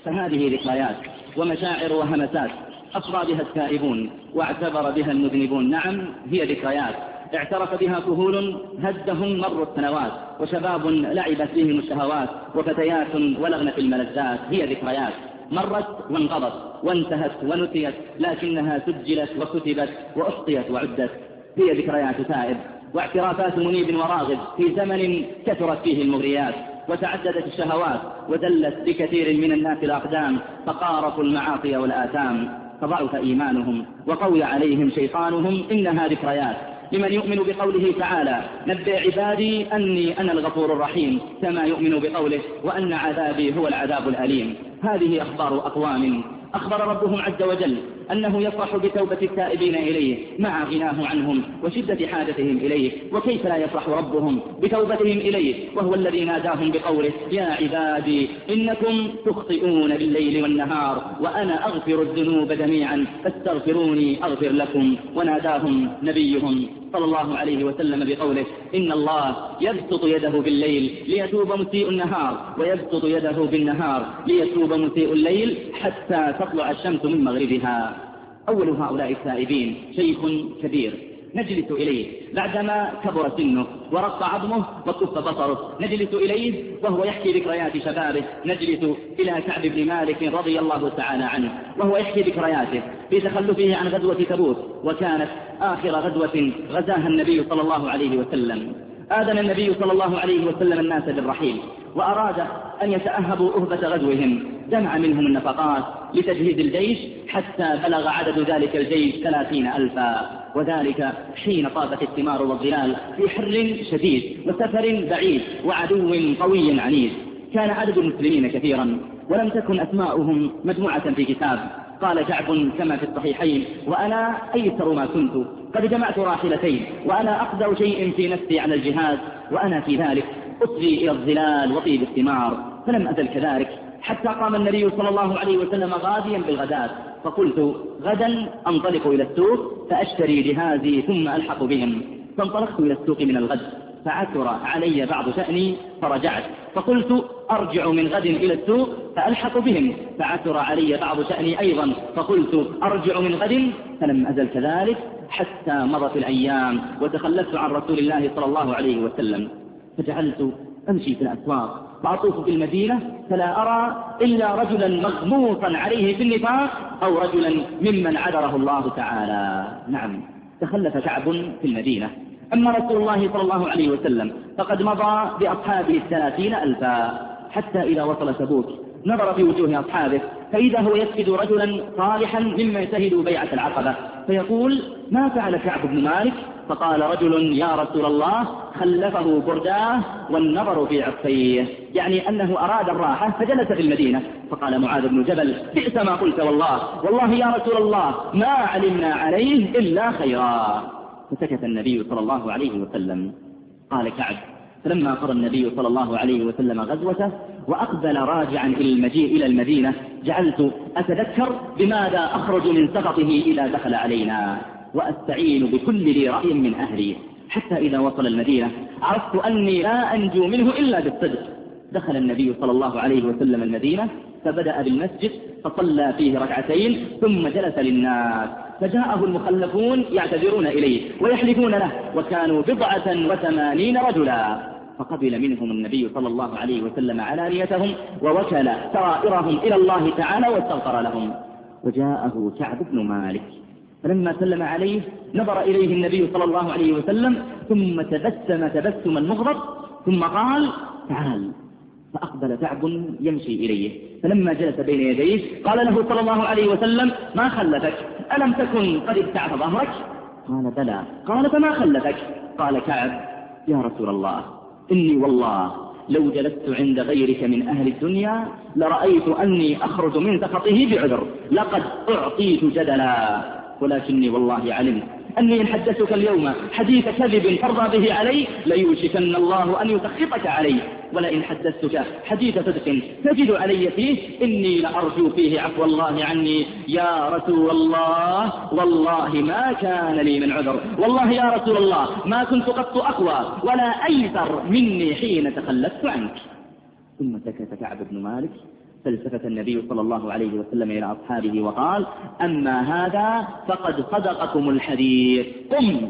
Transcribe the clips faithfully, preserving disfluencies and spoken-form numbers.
فهذه ذكريات ومشاعر وهمسات أصغى بها التائبون واعتبر بها المذنبون. نعم، هي ذكريات اعترف بها كهول هدهم مر السنوات، وشباب لعبت بهم الشهوات، وفتيات ولغن في الملذات. هي ذكريات مرت وانقضت وانتهت ونسيت، لكنها سجلت وكتبت وأحصيت وعدت. هي ذكريات تائب واعترافات منيب وراغب في زمن كثرت فيه المغريات وتعددت الشهوات، وزلت بكثير من الناس الأقدام، فقارفوا المعاصي والآثام، فضعف إيمانهم وقوي عليهم شيطانهم. إنها ذكريات لمن يؤمن بقوله تعالى: نبئ عبادي أني أنا الغفور الرحيم، كما يؤمن بقوله: وأن عذابي هو العذاب الأليم. هذه أخبار أقوام أخبر ربهم عز وجل أنه يفرح بتوبة التائبين إليه مع غناه عنهم وشدة حاجتهم إليه. وكيف لا يفرح ربهم بتوبتهم إليه وهو الذي ناداهم بقوله: يا عبادي إنكم تخطئون بالليل والنهار وأنا أغفر الذنوب جميعا فاستغفروني أغفر لكم. وناداهم نبيهم صلى الله عليه وسلم بقوله: إن الله يبسط يده بالليل ليتوب مسيء النهار، ويبسط يده بالنهار ليتوب مسيء الليل، حتى تطلع الشمس من مغربها. أول هؤلاء التائبين شيخ كبير نجلس إليه بعدما كبر سنه ورق عظمه وكف بصره، نجلس إليه وهو يحكي ذكريات شبابه. نجلس إلى كعب بن مالك رضي الله تعالى عنه وهو يحكي ذكرياته في تخلفه عن غزوة تبوك، وكانت آخر غزوة غزاها النبي صلى الله عليه وسلم. آذن النبي صلى الله عليه وسلم الناس بالرحيل، وأراد أن يتأهبوا أهبة غزوهم، جمع منهم النفقات لتجهيز الجيش حتى بلغ عدد ذلك الجيش ثلاثين ألفا، وذلك حين طابت الثمار والظلال في حر شديد وسفر بعيد وعدو قوي عنيد. كان عدد المسلمين كثيرا ولم تكن أسماؤهم مجموعة في كتاب. قال كعب كما في الصحيحين: وأنا أيسر ما كنت، قد جمعت راحلتين، وأنا أقدر شيء في نفسي على الجهاد، وأنا في ذلك أصغي إلى الظلال وطيب الثمار. فلم أزل كذلك حتى قام النبي صلى الله عليه وسلم غاديا بالغداة، فقلت: غدا أنطلق إلى السوق فأشتري جهازي ثم ألحق بهم. فانطلقت إلى السوق من الغد، فعثر علي بعض شأني فرجعت، فقلت: أرجع من غد إلى السوق فألحق بهم، فعثر علي بعض شأني أيضا، فقلت: أرجع من غد. فلم أزل كذلك حتى مضت الأيام وتخلفت عن رسول الله صلى الله عليه وسلم، فجعلت أمشي في الأسواق وأطوف في المدينة فلا أرى إلا رجلا مغموطا عليه في النفاق أو رجلا ممن عذره الله تعالى. نعم، تخلف كعب في المدينة. أما رسول الله صلى الله عليه وسلم فقد مضى بأصحابه الثلاثين ألفا، حتى إذا وصل تبوك نظر في وجوه أصحابه فإذا هو يسجد رجلا صالحا مما شهدوا بيعة العقبة، فيقول: ما فعل كعب بن مالك؟ فقال رجل: يا رسول الله خلفه برداه والنظر في عصيه، يعني أنه أراد الراحة فجلس في المدينة. فقال معاذ بن جبل: بئس ما قلت والله، والله يا رسول الله ما علمنا عليه إلا خيرا. فسكت النبي صلى الله عليه وسلم. قال كعب: فلما قضى النبي صلى الله عليه وسلم غزوته وأقبل راجعا إلى المجيء إلى المدينة، جعلت أتذكر بماذا أخرج من سخطه إذا دخل علينا، وأستعين بكل ذي رأي من أهلي، حتى إذا وصل المدينة عرفت أني لا أنجو منه إلا بالصدق. دخل النبي صلى الله عليه وسلم المدينة فبدأ بالمسجد فصلى فيه ركعتين ثم جلس للناس، فجاءه المخلفون يعتذرون إليه ويحلفون له، وكانوا بضعة وثمانين رجلا، فقبل منهم النبي صلى الله عليه وسلم علانيتهم ووكل سرائرهم إلى الله تعالى واستغفر لهم. وجاءه كعب بن مالك فلما سلم عليه نظر إليه النبي صلى الله عليه وسلم ثم تبسم تبسما مغضب ثم قال: تعال. فأقبل كعب يمشي إليه، فلما جلس بين يديه قال له صلى الله عليه وسلم: ما خلفك؟ ألم تكن قد ابتعت ظهرك؟ قال: بلى. قال: فما خلفك؟ قال كعب: يا رسول الله إني والله لو جلست عند غيرك من أهل الدنيا لرأيت أني أخرج من سخطه بعذر، لقد أعطيت جدلا، ولكني والله علمت أني إن حدثتك اليوم حديث كذب ترضى به علي ليوشكن الله أن يسخطك علي، ولئن حدثتك حديث صدق تجد علي فيه إني لأرجو فيه عفو الله عني. يا رسول الله والله ما كان لي من عذر، والله يا رسول الله ما كنت قط أقوى ولا أيسر مني حين تخلفت عنك. ثم سكت كعب بن مالك فالتفت النبي صلى الله عليه وسلم إلى أصحابه وقال: أما هذا فقد صدقكم الحديث، قم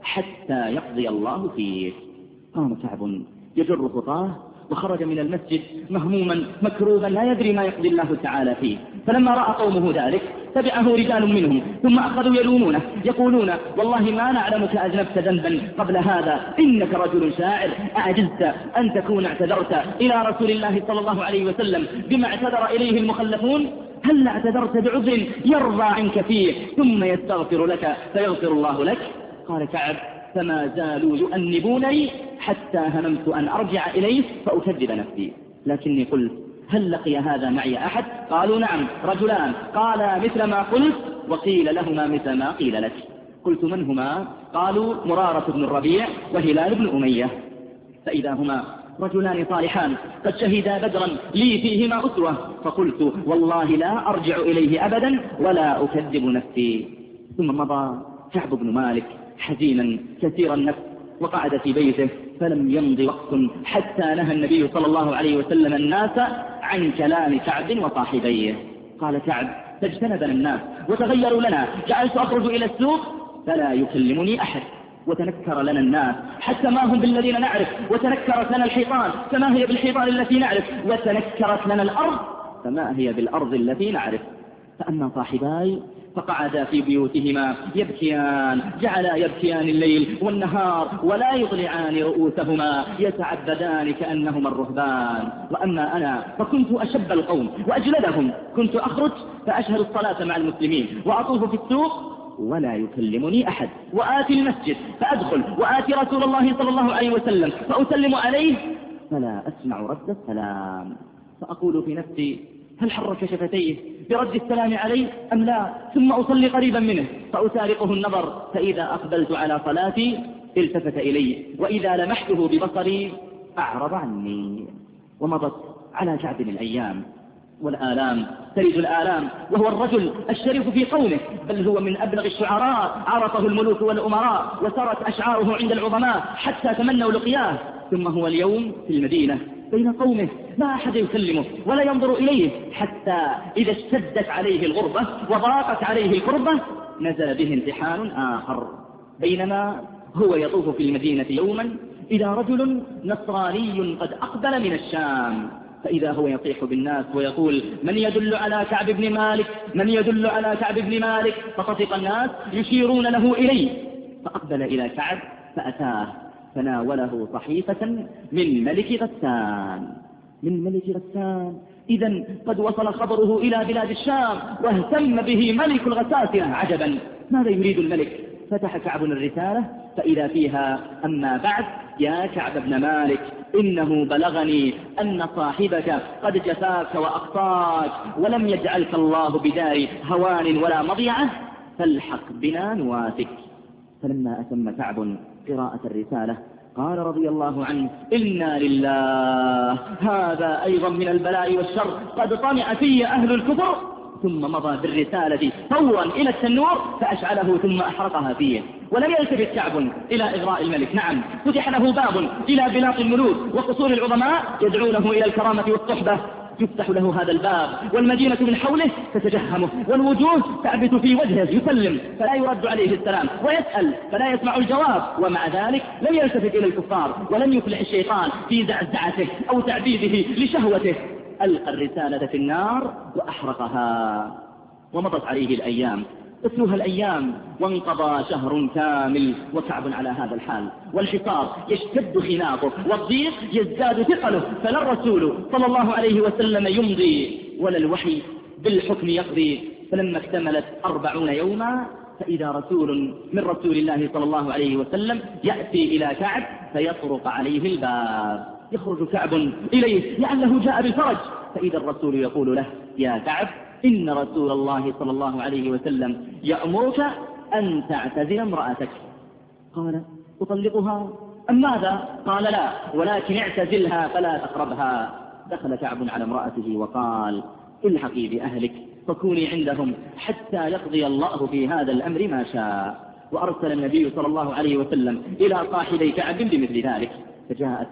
حتى يقضي الله فيه. قام كعب يجر خطاه وخرج من المسجد مهموما مكروبا لا يدري ما يقضي الله تعالى فيه. فلما رأى قومه ذلك تبعه رجال منهم ثم أخذوا يلومونه يقولون: والله ما نعلمك أذنبت ذنبا قبل هذا، إنك رجل شاعر، أعجزت أن تكون اعتذرت إلى رسول الله صلى الله عليه وسلم بما اعتذر إليه المخلفون؟ هل اعتذرت بعذر يرضى عنك فيه ثم يستغفر لك فيغفر الله لك؟ قال كعب: فما زالوا يؤنبونني حتى هممت أن أرجع إليه فأكذب نفسي، لكني قلت: هل لقي هذا معي أحد؟ قالوا: نعم، رجلان قالا مثل ما قلت وقيل لهما مثل ما قيل لك. قلت: من هما؟ قالوا: مرارة بن الربيع وهلال بن أمية. فإذا هما رجلان صالحان قد شهدا بدرا لي فيهما أسوة، فقلت: والله لا أرجع إليه أبدا ولا أكذب نفسي. ثم مضى كعب بن مالك حزينا كثير النفس وقعد في بيته، فلم يمض وقت حتى نهى النبي صلى الله عليه وسلم الناس عن كلام كعب وصاحبيه. قال كعب: فاجتنبنا الناس وتغيروا لنا، جعلت أخرج إلى السوق فلا يكلمني أحد، وتنكر لنا الناس حتى ما هم بالذين نعرف، وتنكرت لنا الحيطان فما هي بالحيطان التي نعرف، وتنكرت لنا الأرض فما هي بالأرض التي نعرف. فأما صاحباي فقعدا في بيوتهما يبكيان، جعلا يبكيان الليل والنهار ولا يطلعان رؤوسهما، يتعبدان كأنهما الرهبان. وأما أنا فكنت أشب القوم وأجلدهم، كنت أخرج فأشهد الصلاة مع المسلمين وأطوف في السوق ولا يكلمني أحد، وآتي المسجد فأدخل وآتي رسول الله صلى الله عليه وسلم فأسلم عليه فلا أسمع رد السلام، فأقول في نفسي: هل حرك شفتيه برد السلام عليه أم لا؟ ثم أصلي قريبا منه فأسارقه النظر، فإذا أقبلت على صلاتي التفت إلي، وإذا لمحته ببصري أعرض عني. ومضت على كعب الأيام والآلام ترد الآلام، وهو الرجل الشريف في قومه، بل هو من أبلغ الشعراء، عرفه الملوك والأمراء وسرت أشعاره عند العظماء حتى تمنوا لقياه. ثم هو اليوم في المدينة بين قومه لا أحد يكلمه ولا ينظر إليه، حتى إذا اشتدت عليه الغربة وضاقت عليه الكربة نزل به امتحان آخر. بينما هو يطوف في المدينة يوما إذا رجل نصراني قد أقبل من الشام، فإذا هو يطيح بالناس ويقول: من يدل على كعب بن مالك؟ من يدل على كعب بن مالك؟ فطفق الناس يشيرون له إليه، فأقبل إلى كعب فأتاه فناوله صحيفة من ملك غسان. من ملك غسان، إذن قد وصل خبره إلى بلاد الشام واهتم به ملك الغساسنة. عجبا، ماذا يريد الملك؟ فتح كعب الرسالة فإذا فيها: أما بعد يا كعب بن مالك، إنه بلغني أن صاحبك قد جفاك وأقصاك ولم يجعلك الله بدار هوان ولا مضيعة، فالحق بنا نوافك. فلما أتم كعب قراءة الرسالة قال رضي الله عنه: إنا لله، هذا أيضا من البلاء والشر، قد طمع في أهل الكفر. ثم مضى بالرسالة فورا إلى التنور فأشعله ثم أحرقها فيه. ولم يلتفت كعب إلى إغراء الملك. نعم، فتح له باب إلى بلاط الملوك وقصور العظماء يدعونه إلى الكرامة والصحبة، يفتح له هذا الباب والمدينة من حوله تتجهمه والوجوه تعبث في وجهه، يسلم فلا يرد عليه السلام، ويسأل فلا يسمع الجواب، ومع ذلك لم يلتفت إلى الكفار ولم يفلح الشيطان في زعزعته أو تعبيده لشهوته. ألقى الرسالة في النار وأحرقها. ومضت عليه الأيام، تتلوها الأيام، وانقضى شهر كامل وكعب على هذا الحال، والحصار يشتد خناقه والضيق يزداد ثقله، فلا الرسول صلى الله عليه وسلم يمضي ولا الوحي بالحكم يقضي. فلما اكتملت أربعون يوما فإذا رسول من رسول الله صلى الله عليه وسلم يأتي إلى كعب فيطرق عليه الباب. يخرج كعب إليه لعله جاء بالفرج، فإذا الرسول يقول له: يا كعب، إن رسول الله صلى الله عليه وسلم يأمرك أن تعتزل امرأتك. قال: أطلقها أم ماذا؟ قال: لا، ولكن اعتزلها فلا تقربها. دخل كعب على امرأته وقال: الحقي بأهلك فكوني عندهم حتى يقضي الله في هذا الأمر ما شاء. وأرسل النبي صلى الله عليه وسلم إلى صاحبي كعب بمثل ذلك، فجاءت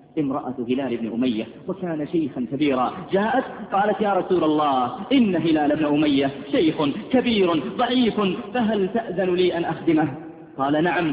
امرأة هلال بن أمية وكان شيخا كبيرا، جاءت قالت يا رسول الله إن هلال بن أمية شيخ كبير ضعيف، فهل تأذن لي أن أخدمه؟ قال نعم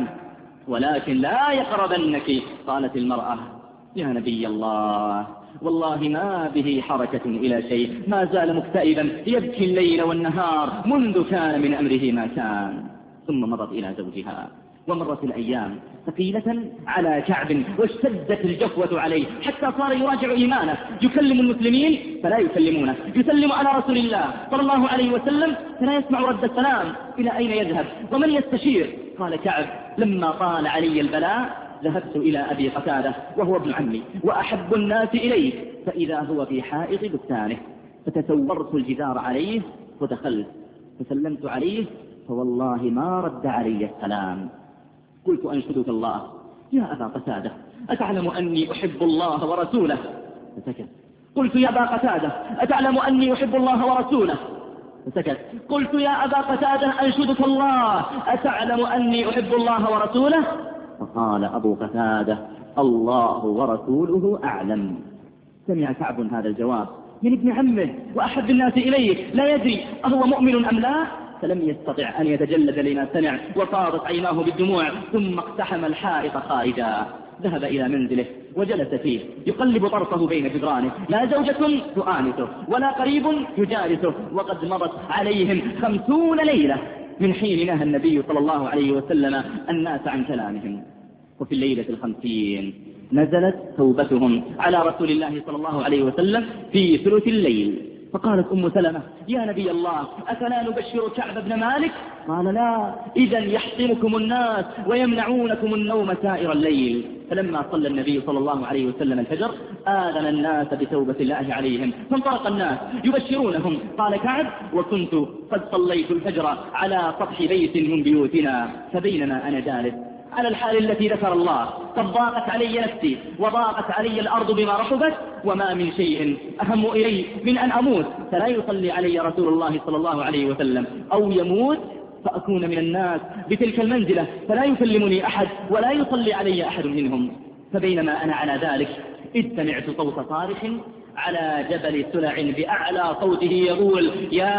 ولكن لا يقربنك. قالت المرأة يا نبي الله والله ما به حركة إلى شيء، ما زال مكتئبا يبكي الليل والنهار منذ كان من أمره ما كان. ثم مضت إلى زوجها ومرت الأيام ثقيلة على كعب واشتدت الجفوة عليه حتى صار يراجع إيمانه، يكلم المسلمين فلا يكلمونه، يسلم على رسول الله صلى الله عليه وسلم فلا يسمع رد السلام، إلى أين يذهب ومن يستشير؟ قال كعب لما طال علي البلاء ذهبت إلى أبي قتادة وهو ابن عمي وأحب الناس إليه، فإذا هو في حائط بستانه، فتسورت الجدار عليه ودخلت فسلمت عليه فوالله ما رد علي السلام. قلت أنشدك الله يا أبا قتادة أتعلم أني أحب الله ورسوله؟ فسكت. قلت يا أبا قتادة أتعلم أني أحب الله ورسوله؟ فسكت. قلت يا أبا قتادة أنشدك الله أتعلم أني أحب الله ورسوله؟ فقال أبو قتادة الله ورسوله أعلم. سمع كعب هذا الجواب من ابن عمه وأحب الناس إليه، لا يدري أهو مؤمن أم لا، فلم يستطع أن يتجلد لما سمع وفاضت عيناه بالدموع، ثم اقتحم الحائط خارجا. ذهب إلى منزله وجلس فيه يقلب طرفه بين جدرانه، لا زوجة تؤانسه ولا قريب يجالسه، وقد مضت عليهم خمسون ليلة من حين نهى النبي صلى الله عليه وسلم الناس عن كلامهم. وفي الليلة الخمسين نزلت توبتهم على رسول الله صلى الله عليه وسلم في ثلث الليل، فقالت أم سلمة يا نبي الله أفلا نبشر كعب بن مالك؟ قال لا، إذا يحطمكم الناس ويمنعونكم النوم سائر الليل. فلما صلى النبي صلى الله عليه وسلم الفجر آذن الناس بتوبة الله عليهم، فانطلق الناس يبشرونهم. قال كعب وكنت قد صليت الفجر على سطح بيت من بيوتنا، فبينما أنا جالس على الحال التي ذكر الله قد ضاقت علي نفسي وضاقت علي الأرض بما رحبت، وما من شيء أهم إلي من أن أموت فلا يصلي علي رسول الله صلى الله عليه وسلم، أو يموت فأكون من الناس بتلك المنزلة فلا يكلمني أحد ولا يصلي علي أحد منهم. فبينما أنا على ذلك إذ سمعت صوت صارخ على جبل سلع بأعلى صوته يقول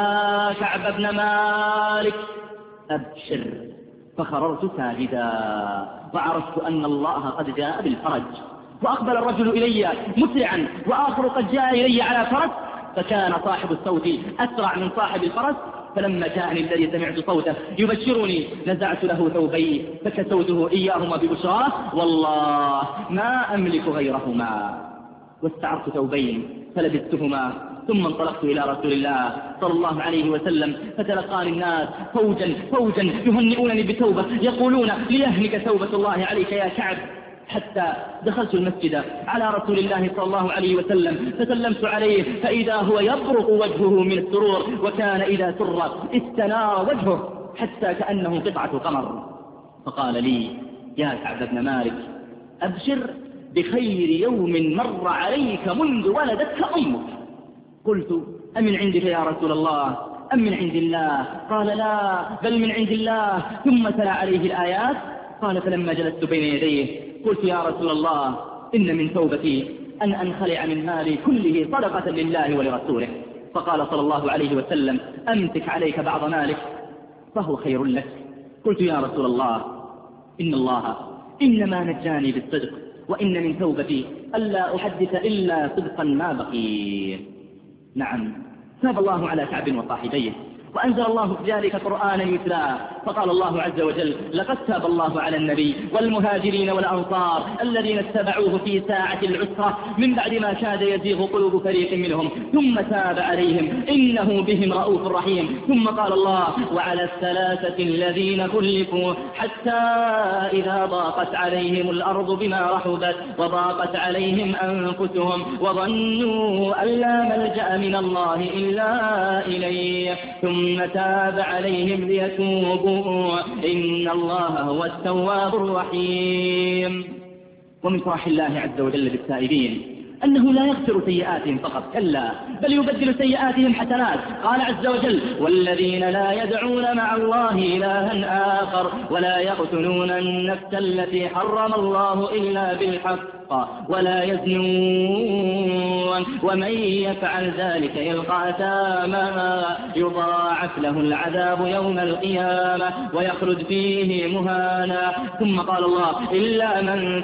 يا كعب بن مالك أبشر، فخررت ساجدا وعرفت أن الله قد جاء بالفرج. وأقبل الرجل إلي مسرعا وآخر قد جاء إلي على فرس، فكان صاحب الصوت أسرع من صاحب الفرس، فلما جاءني الذي سمعت صوته يبشرني نزعت له ثوبي فكسوته إياهما ببشراه والله ما أملك غيرهما، واستعرت ثوبين فلبستهما، ثم انطلقت إلى رسول الله صلى الله عليه وسلم، فتلقاني الناس فوجا فوجا يهنئونني بتوبة يقولون ليهنك توبة الله عليك يا كعب، حتى دخلت المسجد على رسول الله صلى الله عليه وسلم فسلمت عليه فإذا هو يبرق وجهه من السرور، وكان إذا سر استنار وجهه حتى كأنه قطعة قمر. فقال لي يا كعب بن مالك أبشر بخير يوم مر عليك منذ ولدتك أمك. قلت أمن عندك يا رسول الله أم من عند الله؟ قال لا بل من عند الله، ثم تلا عليه الآيات. قال فلما جلست بين يديه قلت يا رسول الله إن من توبتي أن أنخلع من مالي كله صدقة لله ولرسوله. فقال صلى الله عليه وسلم أمسك عليك بعض مالك فهو خير لك. قلت يا رسول الله إن الله إنما نجاني بالصدق، وإن من توبتي ألا أحدث إلا صدقا ما بقي. نعم تاب الله على كعب وصاحبيه، وأنزل الله في ذلك قرآنا يتلى، فقال الله عز وجل لقد تاب الله على النبي والمهاجرين والأنصار الذين اتبعوه في ساعة العسرة من بعد ما كاد يزيغ قلوب فريق منهم ثم تاب عليهم إنه بهم رؤوف رحيم. ثم قال الله وعلى الثلاثة الذين خلفوا حتى إذا ضاقت عليهم الأرض بما رحبت وضاقت عليهم أنفسهم وظنوا أن لا ملجأ من الله إلا إليه ثم تاب عليهم ليتوبوا إن الله هو التواب الرحيم. ومن فرح الله عز وجل بالتائبين أنه لا يغفر سيئاتهم فقط، كلا بل يبدل سيئاتهم حسنات. قال عز وجل والذين لا يدعون مع الله إلها آخر ولا يقتلون النفس التي حرم الله إلا بالحق ولا يزنون ومن يفعل ذلك يلقى أثاما يضاعف له العذاب يوم القيامة ويخلد فيه مهانا. ثم قال الله إلا من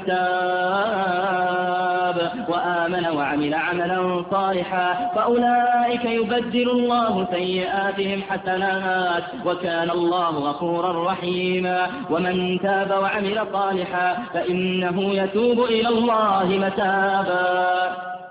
تاب وآمن وعمل عملا صالحا فأولئك يبدل الله سيئاتهم حسنات وكان الله غفورا رحيما. ومن تاب وعمل صالحا فإنه يتوب إلى الله متابا.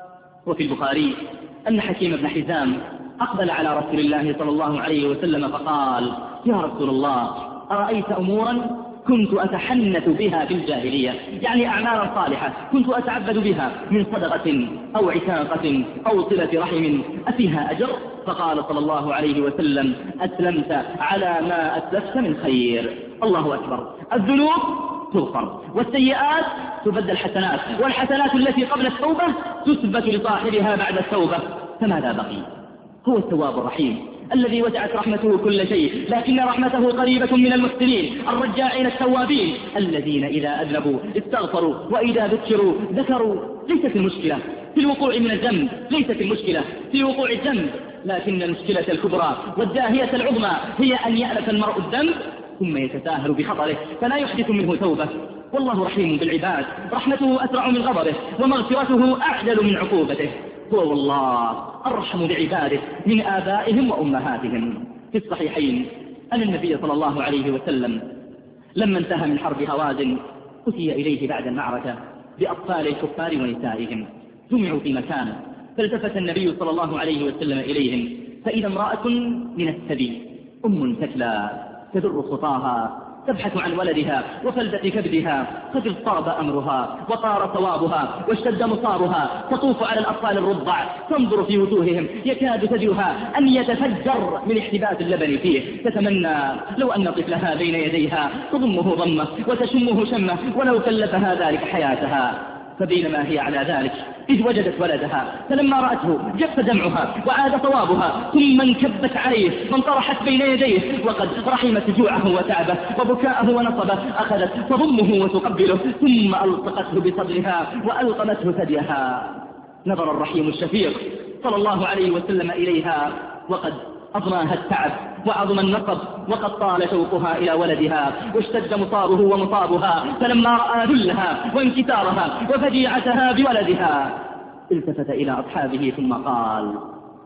وفي البخاري أن حكيم بن حزام أقبل على رسول الله صلى الله عليه وسلم فقال يا رسول الله أرأيت أمورا كنت أتحنث بها في الجاهلية، يعني أعمالا صالحة كنت أتعبد بها من صدقة أو عتاقة أو صلة رحم أفيها أجر؟ فقال صلى الله عليه وسلم أسلمت على ما أسلفت من خير. الله أكبر. الذنوب تغفر والسيئات تبدل حسنات، والحسنات التي قبل التوبة تثبت لصاحبها بعد التوبة. فماذا بقي؟ هو التواب الرحيم الذي وسعت رحمته كل شيء، لكن رحمته قريبة من المحسنين الرجاعين التوابين الذين إذا أذنبوا استغفروا وإذا ذكروا ذكروا. ليست المشكلة في الوقوع من الذنب، ليست المشكلة في وقوع الذنب، لكن المشكلة الكبرى والداهية العظمى هي أن يألف المرء الذنب ثم يتساهل بخطره فلا يحدث منه توبة. والله رحيم بالعباد، رحمته أسرع من غضبه ومغفرته أعجل من عقوبته. هو والله أرحم بعباده من آبائهم وأمهاتهم. في الصحيحين أن النبي صلى الله عليه وسلم لما انتهى من حرب هوازن أتي إليه بعد المعركة بأطفال الكفار ونسائهم، جمعوا في مكان، فالتفت النبي صلى الله عليه وسلم إليهم فإذا امرأة من الثدي أم تكلى تدر خطاها تبحث عن ولدها وفلذة كبدها، قد اضطرب أمرها وطار ثوابها واشتد مصابها، تطوف على الأطفال الرضع تنظر في وجوههم يكاد تجرها أن يتفجر من احتباس اللبن فيه، تتمنى لو أن طفلها بين يديها تضمه ضمه وتشمه شمه ولو كلفها ذلك حياتها. فبينما هي على ذلك إذ وجدت ولدها، فلما رأته جف دمعها وعاد صوابها، ثم انكبت عليه فانطرحت بين يديه وقد رحمت جوعه وتعبه وبكاءه ونصبه، أخذت تضمه وتقبله ثم ألصقته بصدرها وألقمته ثديها. نظر الرحيم الشفيق صلى الله عليه وسلم إليها وقد أضناها التعب وعظم النصب وقد طال شوقها إلى ولدها واشتد مصابه ومصابها، فلما رأى ذلها وانكسارها وفجيعتها بولدها التفت إلى أصحابه ثم قال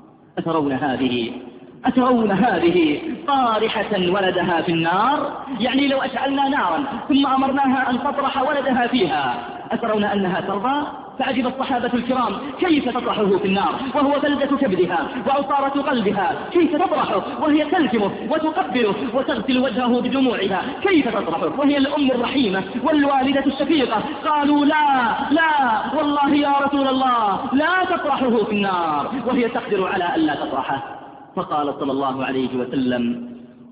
أترون هذه أترون هذه طارحة ولدها في النار؟ يعني لو أشعلنا نارا ثم أمرناها أن تطرح ولدها فيها أترون أنها ترضى؟ فعجب الصحابة الكرام كيف تطرحه في النار وهو فلذة كبدها وعصارة قلبها، كيف تطرحه وهي تلكمه وتقبله وتغسل وجهه بدموعها، كيف تطرحه وهي الأم الرحيمة والوالدة الشفيقة؟ قالوا لا لا والله يا رسول الله لا تطرحه في النار وهي تقدر على أن لا تطرحه. فقال صلى الله عليه وسلم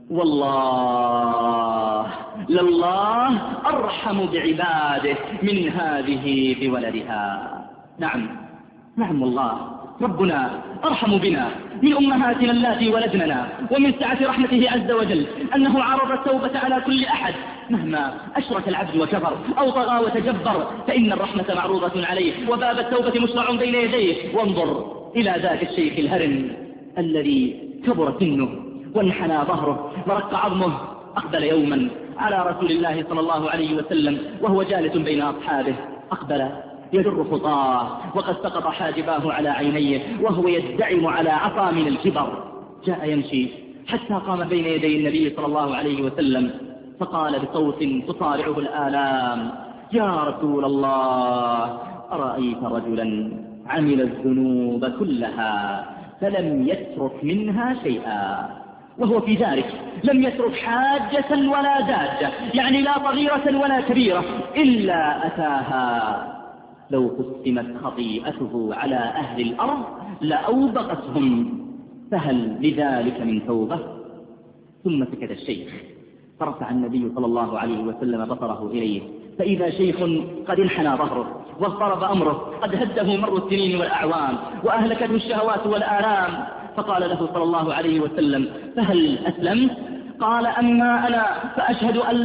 والله لله أرحم بعباده من هذه بولدها. نعم نعم والله ربنا أرحم بنا من أمهاتنا اللاتي ولدننا، ومن سعة رحمته عز وجل أنه عرض التوبة على كل أحد مهما أشرك العبد وكفر أو طغى وتجبر، فإن الرحمة معروضة عليه وباب التوبة مشرع بين يديه. وانظر إلى ذاك الشيخ الهرم الذي كبر سنه وانحنى ظهره ورق عظمه، أقبل يوما على رسول الله صلى الله عليه وسلم وهو جالس بين أصحابه، أقبل يدر خطاه وقد سقط حاجباه على عينيه وهو يدعم على عصا من الكبر. جاء يمشي حتى قام بين يدي النبي صلى الله عليه وسلم فقال بصوت تصارعه الآلام يا رسول الله أرأيت رجلا عمل الذنوب كلها فلم يترك منها شيئا، وهو في ذلك لم يترك حاجة ولا داجة، يعني لا صغيرة ولا كبيرة إلا أتاها، لو قسمت خطيئته على أهل الأرض لأوبقتهم، فهل لذلك من توبة؟ ثم سكت الشيخ فرفع النبي صلى الله عليه وسلم بصره إليه فإذا شيخ قد انحنى ظهره واضطرب أمره، قد هده مر السنين والأعوام وأهلكته الشهوات والآلام، فقال له صلى الله عليه وسلم فهل أسلمت؟ قال أما أنا فأشهد أن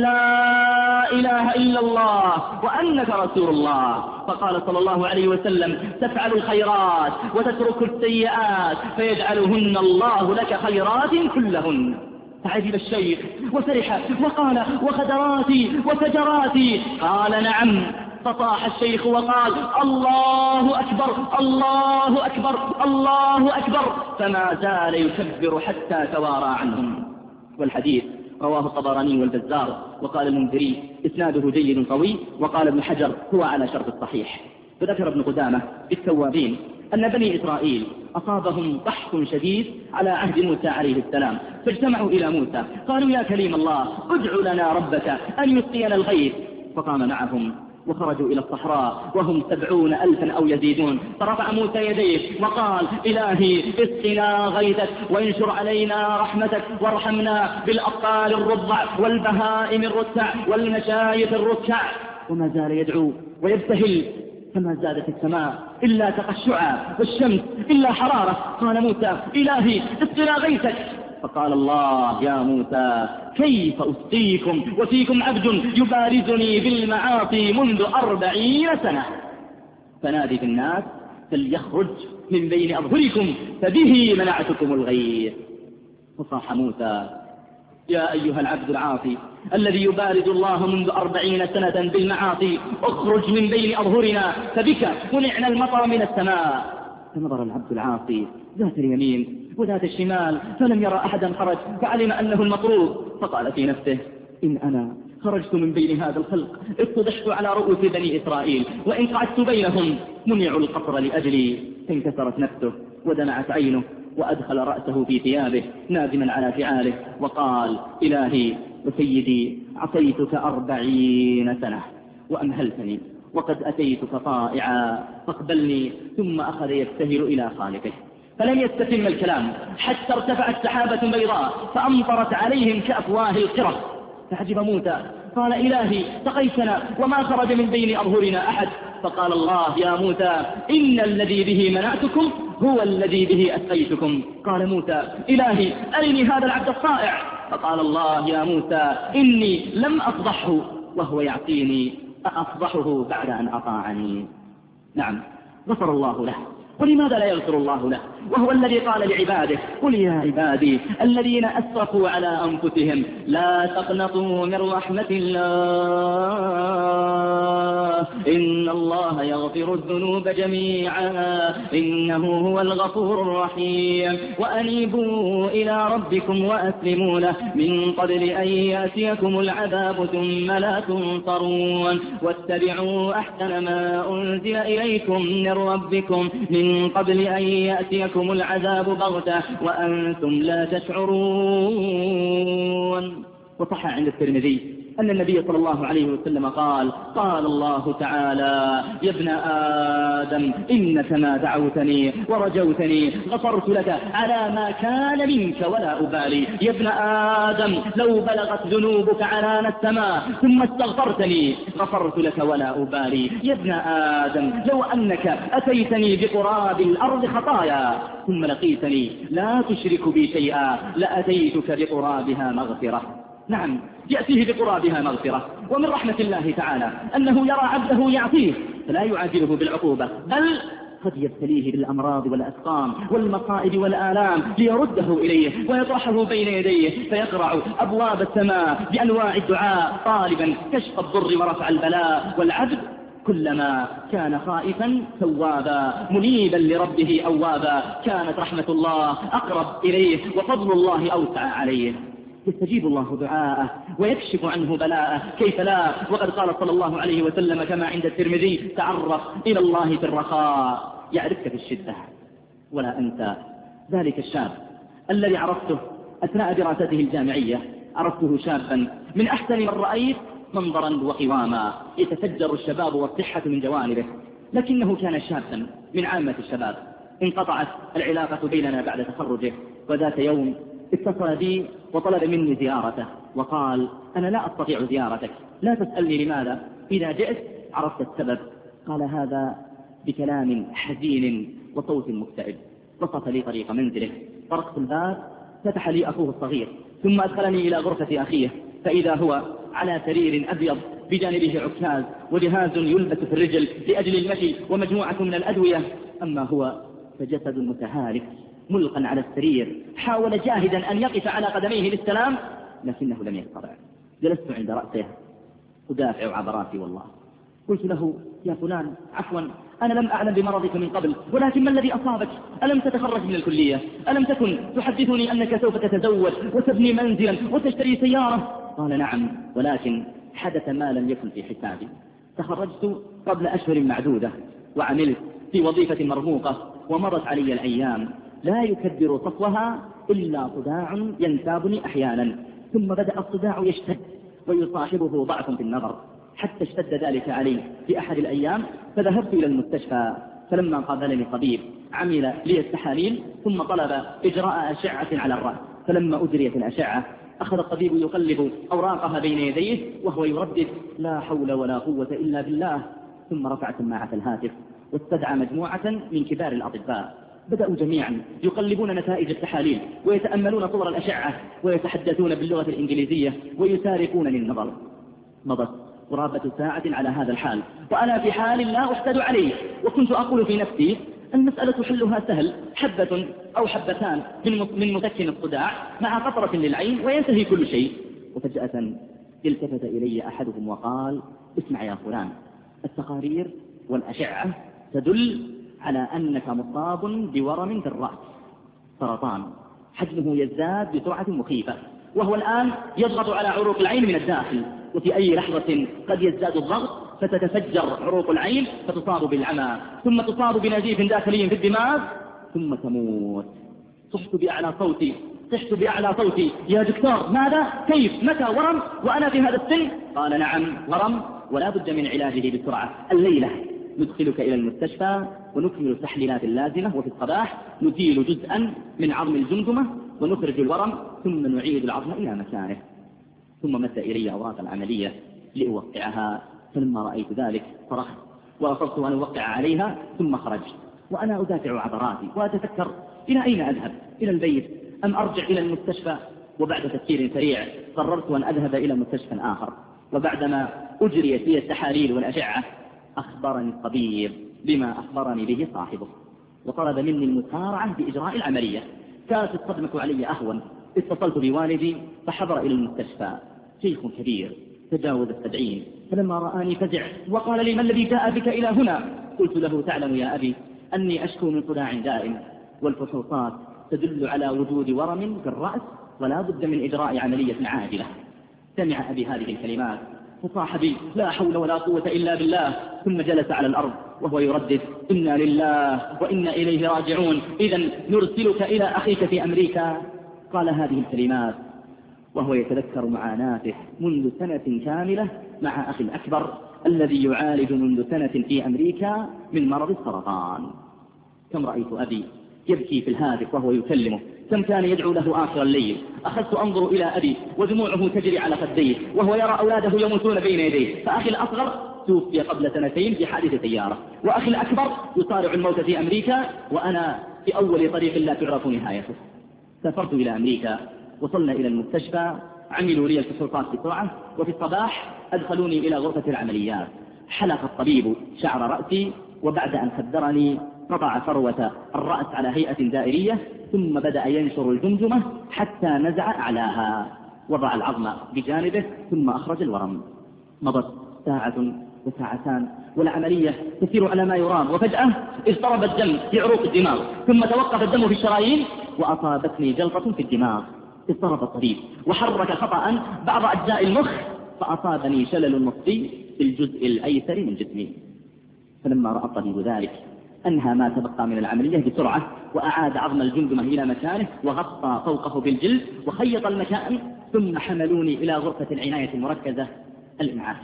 لا إله إلا الله وأنك رسول الله. فقال صلى الله عليه وسلم تفعل الخيرات وتترك السيئات فيجعلهن الله لك خيرات كلهن. فعجب الشيخ وفرح وقال وخدراتي وفجراتي؟ قال نعم. فطاح الشيخ وقال الله أكبر الله أكبر الله أكبر، فما زال يكبر حتى توارى عنهم. والحديث رواه الطبراني والبزار، وقال المنذري إسناده جيد قوي، وقال ابن حجر هو على شرط الصحيح. فذكر ابن قدامة بالتوابين أن بني إسرائيل أصابهم قحط شديد على عهد موسى عليه السلام، فاجتمعوا إلى موسى قالوا يا كليم الله ادع لنا ربك أن يسقينا الغيث. فقام معهم وخرجوا إلى الصحراء وهم سبعون ألفا أو يزيدون، فرفع موسى يديه وقال إلهي اسقنا غيثك وانشر علينا رحمتك وارحمنا بالأبطال الرضع والبهائم الرتع والمشايخ الركع. وما زال يدعو ويبتهل، فما زادت السماء إلا تقشعا والشمس إلا حرارة. قال موسى إلهي اسقنا غيثك. فقال الله يا موسى كيف أسقيكم وفيكم عبد يبارزني بالمعاصي منذ أربعين سنة؟ فنادي في الناس فليخرج من بين أظهركم فبه منعتكم الغيث. فصاح موسى يا أيها العبد العاصي الذي يبارز الله منذ أربعين سنة بالمعاصي اخرج من بين أظهرنا فبك منعنا المطر من السماء. فنظر العبد العاصي ذات اليمين وذات الشمال فلم يرى أحدا خرج، فعلم أنه المطرود، فقال في نفسه إن أنا خرجت من بين هذا الخلق اتضحت على رؤوس بني إسرائيل، وإن قعدت بينهم منعوا القطر لأجلي. فانكسرت نفسه ودمعت عينه وأدخل رأسه في ثيابه نادما على فعاله وقال إلهي وسيدي عصيتك أربعين سنة وأمهلتني وقد أتيتك طائعا فاقبلني. ثم أخذ يبتهل إلى خالقه، فلم يستتم الكلام حتى ارتفعت سحابة بيضاء فأمطرت عليهم كأفواه القرى. فعجب موسى قال إلهي سقيتنا وما خرج من بين أظهرنا أحد. فقال الله يا موسى إن الذي به منعتكم هو الذي به أسقيتكم. قال موسى إلهي أرني هذا العبد الطائع. فقال الله يا موسى إني لم أفضحه وهو يعطيني، أفضحه بعد أن أطاعني. نعم غفر الله له، ولماذا لا يغفر الله له وهو الذي قال لعباده قل يا عبادي الذين أسرفوا على أنفسهم لا تقنطوا من رحمة الله إن الله يغفر الذنوب جميعا إنه هو الغفور الرحيم وأنيبوا إلى ربكم وأسلموا له من قبل أن يأتيكم العذاب ثم لا تنصرون واتبعوا أحسن ما أنزل إليكم من ربكم من قبل أن يأتيكم العذاب بغتة وأنتم لا تشعرون. وصح عند الترمذي أن النبي صلى الله عليه وسلم قال قال الله تعالى يا ابن آدم إنك ما دعوتني ورجوتني غفرت لك على ما كان منك ولا أبالي. يا ابن آدم لو بلغت ذنوبك عنان السماء ثم استغفرتني غفرت لك ولا أبالي. يا ابن آدم لو أنك أتيتني بقراب الأرض خطايا ثم لقيتني لا تشرك بي شيئا لأتيتك بقرابها مغفرة. نعم يأتيه بقرابها مغفرة. ومن رحمة الله تعالى أنه يرى عبده يعطيه فلا يعاجله بالعقوبة، بل قد يبتليه بالأمراض والأسقام والمصائب والآلام ليرده إليه ويطرحه بين يديه فيقرع أبواب السماء بأنواع الدعاء طالبا كشف الضر ورفع البلاء. والعبد كلما كان خائفا توابا منيبا لربه أوابا كانت رحمة الله أقرب إليه وفضل الله أوسع عليه. يستجيب الله دعاءه ويكشف عنه بلاءه كيف لا. وقد قال صلى الله عليه وسلم كما عند الترمذي تعرف إلى الله في الرخاء يعرفك في الشدة. ولا أنت ذلك الشاب الذي عرفته أثناء دراسته الجامعية، عرفته شابا من أحسن من رأيت منظرا وقواما يتفجر الشباب والصحة من جوانبه، لكنه كان شابا من عامة الشباب. انقطعت العلاقة بيننا بعد تخرجه، وذات يوم اتصل بي وطلب مني زيارته وقال أنا لا أستطيع زيارتك، لا تسألني لماذا، إذا جئت عرفت السبب. قال هذا بكلام حزين وصوت مكتئب. وصف لي طريق منزله، طرقت الباب فتح لي أخوه الصغير ثم أدخلني إلى غرفة أخيه فإذا هو على سرير أبيض بجانبه عكاز وجهاز يلبس في الرجل لأجل المشي ومجموعة من الأدوية، أما هو فجسد متهالك ملقا على السرير. حاول جاهدا أن يقف على قدميه للسلام لكنه لم يستطع. جلست عند رأسه أدافع عبراتي والله. قلت له: يا فلان عفوا، أنا لم أعلم بمرضك من قبل، ولكن ما الذي أصابك؟ ألم تتخرج من الكلية؟ ألم تكن تحدثني أنك سوف تتزوج وتبني منزلا وتشتري سيارة؟ قال: نعم، ولكن حدث ما لم يكن في حسابي. تخرجت قبل أشهر معدودة وعملت في وظيفة مرموقة، ومضت علي الأيام لا يكدر صفوها إلا صداع ينتابني أحيانا، ثم بدأ الصداع يشتد ويصاحبه ضعف في النظر، حتى اشتد ذلك علي في أحد الأيام فذهبت إلى المستشفى. فلما قابلني طبيب عمل لي التحاليل ثم طلب إجراء أشعة على الرأس. فلما أجريت الأشعة أخذ الطبيب يقلب أوراقها بين يديه وهو يردد: لا حول ولا قوة إلا بالله. ثم رفع سماعة الهاتف واستدعى مجموعة من كبار الأطباء. بدأوا جميعا يقلبون نتائج التحاليل ويتأملون صور الأشعة ويتحدثون باللغة الإنجليزية ويسارقون للنظر. مضت قرابة ساعة على هذا الحال وأنا في حال لا أحسد عليه، وكنت أقول في نفسي: المسألة حلها سهل، حبة أو حبتان من مسكن الصداع مع قطرة للعين وينتهي كل شيء. وفجأة التفت إلي أحدهم وقال: اسمع يا فلان، التقارير والأشعة تدل على أنك مصاب بورم في الرأس، سرطان، حجمه يزداد بسرعة مخيفة، وهو الآن يضغط على عروق العين من الداخل، وفي أي لحظة قد يزداد الضغط فتتفجر عروق العين فتصاب بالعمى، ثم تصاب بنزيف داخلي في الدماغ ثم تموت. صحت بأعلى صوتي صحت بأعلى صوتي: يا دكتور، ماذا؟ كيف؟ متى؟ ورم؟ وأنا في هذا السن؟ قال: نعم، ورم، ولا بد من علاجه بسرعة. الليلة ندخلك إلى المستشفى ونكمل التحليلات اللازمة، وفي الصباح نزيل جزءا من عظم الجمجمة ونخرج الورم ثم نعيد العظم إلى مكانه. ثم مد إلي أوراق العملية لأوقعها، فلما رأيت ذلك صرخت وأصرت أن أوقع عليها، ثم خرجت وأنا أدافع عبراتي وأتفكر: إلى أين أذهب؟ إلى البيت أم أرجع إلى المستشفى؟ وبعد تفكير سريع قررت أن أذهب إلى مستشفى آخر. وبعدما أجريت لي التحاليل والأشعة أخبرني الطبيب بما أخبرني به صاحبه، وطلب مني المسارعة بإجراء العملية. كانت الصدمة علي أهون. اتصلت بوالدي فحضر إلى المستشفى، شيخ كبير تجاوز السبعين، فلما رآني فزع وقال لي: ما الذي جاء بك إلى هنا؟ قلت له: تعلم يا أبي أني أشكو من صداع دائم، والفحوصات تدل على وجود ورم في الرأس ولا بد من إجراء عملية عاجلة. سمع أبي هذه الكلمات فصاح بي: لا حول ولا قوة إلا بالله، ثم جلس على الأرض وهو يردد: إنا لله وإنا إليه راجعون، إذن نرسلك إلى أخيك في أمريكا. قال هذه الكلمات وهو يتذكر معاناته منذ سنة كاملة مع أخي الأكبر الذي يعالج منذ سنة في أمريكا من مرض السرطان. كم رأيت أبي يبكي في الهاتف وهو يكلمه، كم كان يدعو له آخر الليل. أخذت أنظر إلى أبي ودموعه تجري على خديه وهو يرى أولاده يموتون بين يديه، فأخي الأصغر توفي قبل سنتين في حادث سيارة، وأخي الأكبر يصارع الموت في أمريكا، وأنا في أول طريق لا تعرف نهايته. سافرت إلى أمريكا، وصلنا إلى المستشفى، عملوا لي الفحوصات بسرعة، وفي الصباح أدخلوني إلى غرفة العمليات. حلق الطبيب شعر رأسي، وبعد أن خدرني قطع فروة الرأس على هيئة دائرية، ثم بدأ ينشر الجمجمة حتى نزع أعلاها، وضع العظم بجانبه ثم أخرج الورم. مضت ساعة وساعتان والعملية تسير على ما يرام، وفجأة اضطرب الدم في عروق الدماغ، ثم توقف الدم في الشرايين وأصابتني جلطة في الدماغ. اضطرب الطبيب وحرك خطأ بعض أجزاء المخ فأصابني شلل نصفي في الجزء الأيسر من جسمي. فلما رأى الطبيب ذلك أنهى ما تبقى من العملية بسرعة، وأعاد عظم الجمجمة إلى مكانه وغطى فوقه بالجلد وخيط المكان، ثم حملوني إلى غرفة العناية المركزة الإنعاش.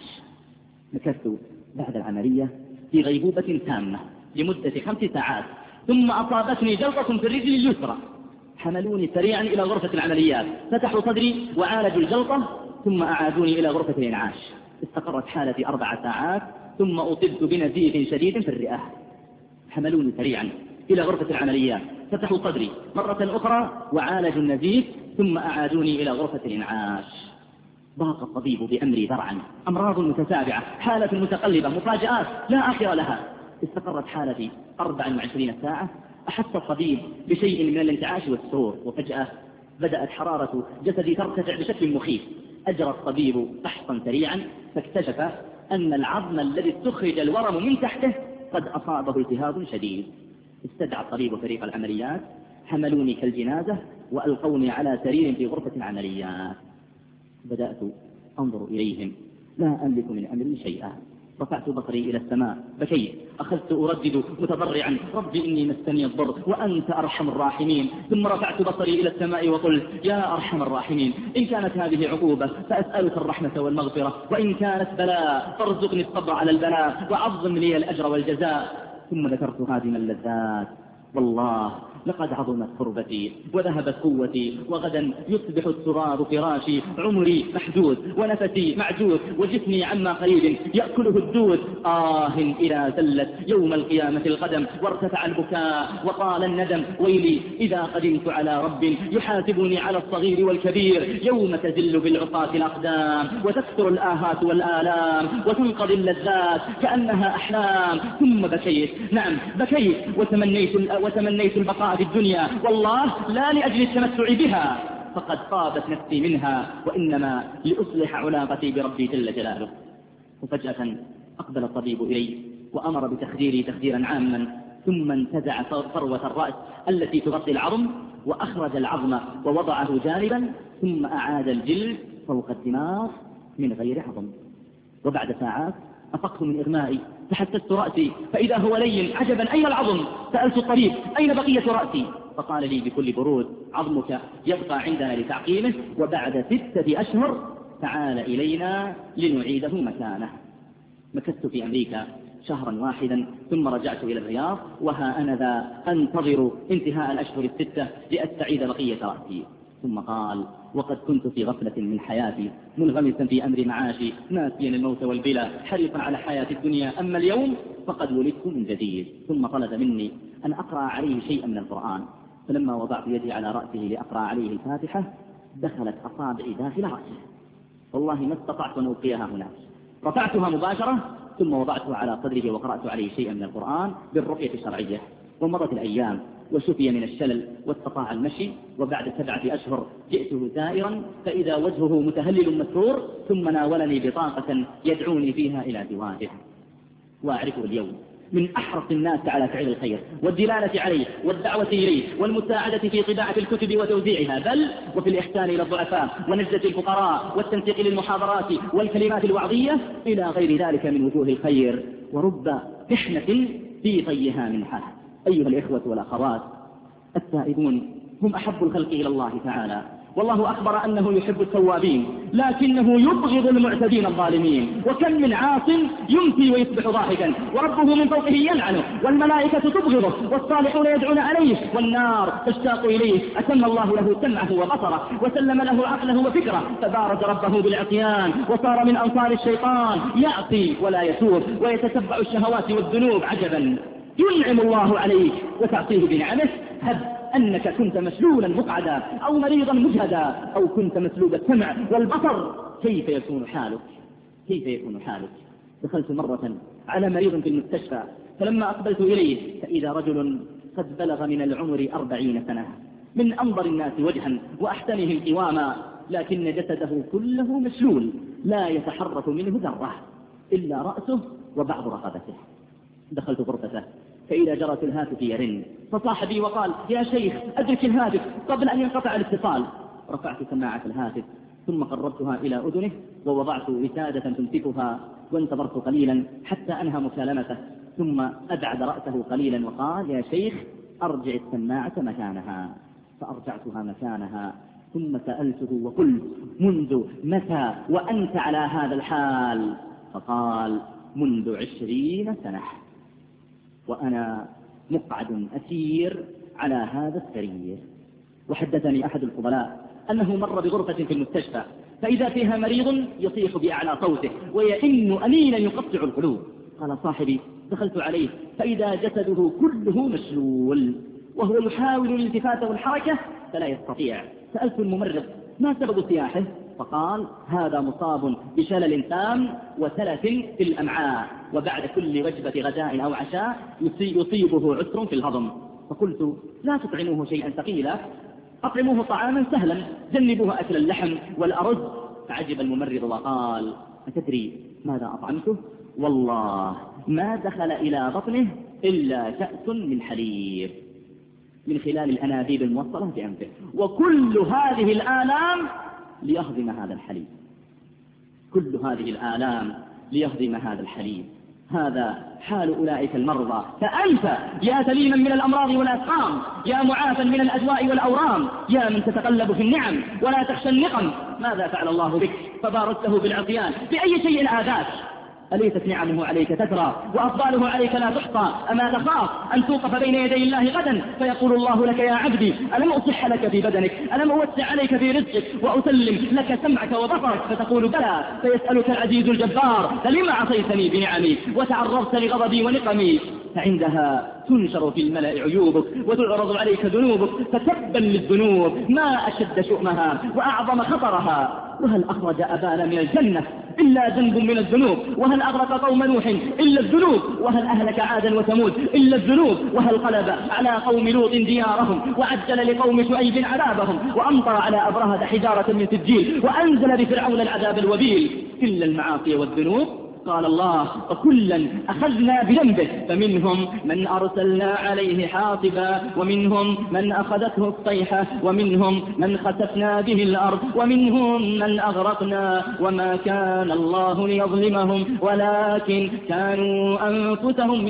مكثت بعد العملية في غيبوبة تامة لمدة خمس ساعات، ثم أصابتني جلطة في الرجل اليسرى. حملوني سريعا إلى غرفة العمليات، فتحوا صدري وعالجوا الجلطة، ثم أعادوني إلى غرفة الإنعاش. استقرت حالتي أربع ساعات، ثم أصبت بنزيف شديد في الرئة. حملوني سريعا إلى غرفة العمليات، فتحوا صدري مرة أخرى وعالجوا النزيف، ثم أعادوني إلى غرفة الإنعاش. ضاق الطبيب بأمري ذرعا، أمراض متتابعة، حالة متقلبة، مفاجآت لا آخر لها. استقرت حالتي أربع وعشرين ساعة. أحس الطبيب بشيء من الانتعاش والسرور، وفجأة بدأت حرارة جسدي ترتفع بشكل مخيف. أجرى الطبيب فحصا سريعا فاكتشف أن العظم الذي استخرج الورم من تحته قد أصابه التهاب شديد. استدعى الطبيب فريق العمليات، حملوني كالجنازة وألقوني على سرير في غرفة العمليات. بدأت أنظر إليهم لا أملك من أمري شيئا. رفعت بصري إلى السماء بكيت، أخذت أردد متضرعا: رب إني مسني الضر وأنت أرحم الراحمين. ثم رفعت بصري إلى السماء وقلت: يا أرحم الراحمين، إن كانت هذه عقوبة فأسألك الرحمة والمغفرة، وإن كانت بلاء فارزقني الصبر على البلاء وعظم لي الأجر والجزاء. ثم ذكرت هذه اللذات: والله لقد عظمت كربتي وذهبت قوتي، وغدا يصبح التراب فراشي، عمري محدود ونفسي معجود، وجسمي عما قريب يأكله الدود. آه إذا زلت يوم القيامة القدم وارتفع البكاء وطال الندم. ويلي إذا قدمت على رب يحاسبني على الصغير والكبير، يوم تزل بالعصاة الأقدام وتكثر الآهات والآلام وتنقضي اللذات كأنها أحلام. ثم بكيت، نعم بكيت، وتمنيت, وتمنيت البقاء في الدنيا، والله لا لأجل التمتع بها فقد طابت نفسي منها، وإنما لأصلح علاقتي بربي جل جلاله. وفجأة أقبل الطبيب إلي وأمر بتخديري تخديرا عاما، ثم انتزع فروة الرأس التي تغطي العظم وأخرج العظم ووضعه جانبا، ثم أعاد الجلد فوق الدماغ من غير عظم. وبعد ساعات أفقت من إغمائي فحسست رأسي فإذا هو لين. عجبا، أين العظم؟ سألت الطبيب: أين بقية رأسي؟ فقال لي بكل برود: عظمك يبقى عندنا لتعقيمه، وبعد ستة أشهر تعال إلينا لنعيده مكانه. مكثت في أمريكا شهرا واحدا ثم رجعت إلى الرياض، وها أنا ذا أنتظر انتهاء الأشهر الستة لأستعيد بقية رأسي. ثم قال: وقد كنت في غفلة من حياتي منغمسا في أمر معاشي، ناسيا الموت والبلا، حريصا على حياة الدنيا، أما اليوم فقد ولدت من جديد. ثم طلب مني أن أقرأ عليه شيئا من القرآن، فلما وضعت يدي على رأسه لأقرأ عليه الفاتحة دخلت أصابعي داخل رأسه، والله ما استطعت أن ألقيها هناك. رفعتها مباشرة ثم وضعتها على صدره وقرأت عليه شيئا من القرآن بالرقية الشرعية. ومضت الأيام وشفي من الشلل واستطاع المشي، وبعد سبعة أشهر جئته زائرا فإذا وجهه متهلل مسرور، ثم ناولني بطاقة يدعوني فيها إلى زواجه. وأعرفه اليوم من أحرص الناس على فعل الخير والدلالة عليه والدعوة إليه والمساعدة في طباعة الكتب وتوزيعها، بل وفي الإحسان إلى الضعفاء ونجدة الفقراء والتنسيق للمحاضرات والكلمات الوعظية إلى غير ذلك من وجوه الخير. ورب محنة في طيها منحة. أيها الإخوة والأخوات، التائبون هم أحب الخلق إلى الله تعالى، والله أخبر أنه يحب التوابين لكنه يبغض المعتدين الظالمين. وكم من عاص يمسي ويصبح ضاحكا وربه من فوقه يلعنه، والملائكة تبغضه والصالحون يدعون عليه والنار تشتاق إليه. أتم الله له سمعه وبصره وسلم له عقله وفكره، فبارز ربه بالعصيان وصار من أنصار الشيطان، يعصي ولا يتوب ويتتبع الشهوات والذنوب. عجبا، ينعم الله عليك وتعصيه بنعمه. هب أنك كنت مسلولا مقعدا أو مريضا مجهدا أو كنت مسلوب السمع والبصر، كيف يكون حالك؟ كيف يكون حالك؟ دخلت مرة على مريض في المستشفى، فلما أقبلت إليه فإذا رجل قد بلغ من العمر أربعين سنة، من أنظر الناس وجها وأحسنهم قواما، لكن جسده كله مسلول لا يتحرك منه ذرة إلا رأسه وبعض رقبته. دخلت غرفته فإذا جرت الهاتف يرن، فصاح بي وقال: يا شيخ أدرك الهاتف قبل أن ينقطع الاتصال. رفعت سماعة الهاتف ثم قربتها إلى أذنه ووضعت وسادة تمسكها، وانتظرت قليلا حتى أنهى مكالمته، ثم أبعد رأسه قليلا وقال: يا شيخ أرجع السماعة مكانها. فأرجعتها مكانها ثم سألته وقلت: منذ متى وأنت على هذا الحال؟ فقال: منذ عشرين سنة وأنا مقعد أسير على هذا السرير. وحدثني أحد الفضلاء أنه مر بغرفة في المستشفى فإذا فيها مريض يصيح بأعلى صوته ويئن أنينا يقطع القلوب. قال صاحبي: دخلت عليه فإذا جسده كله مشلول وهو يحاول الالتفات والحركة فلا يستطيع، سألت الممرض ما سبب سياحه؟ فقال هذا مصاب بشلل تام وتلف في الأمعاء، وبعد كل وجبة غداء أو عشاء يصيبه عسر في الهضم. فقلت لا تطعموه شيئا ثقيلا، أطعموه طعاما سهلا، جنبوه أكل اللحم والأرز. فعجب الممرض وقال أتدري ماذا أطعمته؟ والله ما دخل إلى بطنه إلا كأس من حليب من خلال الأنابيب الموصلة في أنفه، وكل هذه الآلام ليهضم هذا الحليب، كل هذه الآلام ليهضم هذا الحليب. هذا حال أولئك المرضى. فأنت يا سليما من الأمراض والأسقام، يا معافا من الأدواء والأورام، يا من تتقلب في النعم ولا تخشى النقم، ماذا فعل الله بك فبارزته بالعصيان؟ بأي شيء آذاك؟ أليست نعمه عليك تترى وأفضاله عليك لا تحصى؟ أما تخاف أن توقف بين يدي الله غدا فيقول الله لك يا عبدي ألم أصح لك في بدنك، ألم أوسع عليك في رزقك وأسلم لك سمعك وبصرك؟ فتقول بلى. فيسألك العزيز الجبار فلما عصيتني بنعمي وتعرضت لغضبي ونقمي؟ فعندها تنشر في الملأ عيوبك وتعرض عليك ذنوبك، فتبا للذنوب ما أشد شؤمها وأعظم خطرها. وهل أخرج أبانا من الجنة إلا ذنب من الذنوب؟ وهل أغرق قوم نوح إلا الذنوب؟ وهل أهلك عادا وثمود إلا الذنوب؟ وهل قلب على قوم لوط ديارهم وعجل لقوم شعيب عذابهم وأمطر على أبرهة حجارة من سجيل وأنزل بفرعون العذاب الوبيل إلا المعاصي والذنوب؟ قال الله وكلا أخذنا بذنبه فمنهم من أرسلنا عليه حاصبا ومنهم من أخذته الصيحة ومنهم من خسفنا به الأرض ومنهم من أغرقنا وما كان الله ليظلمهم ولكن كانوا أنفسهم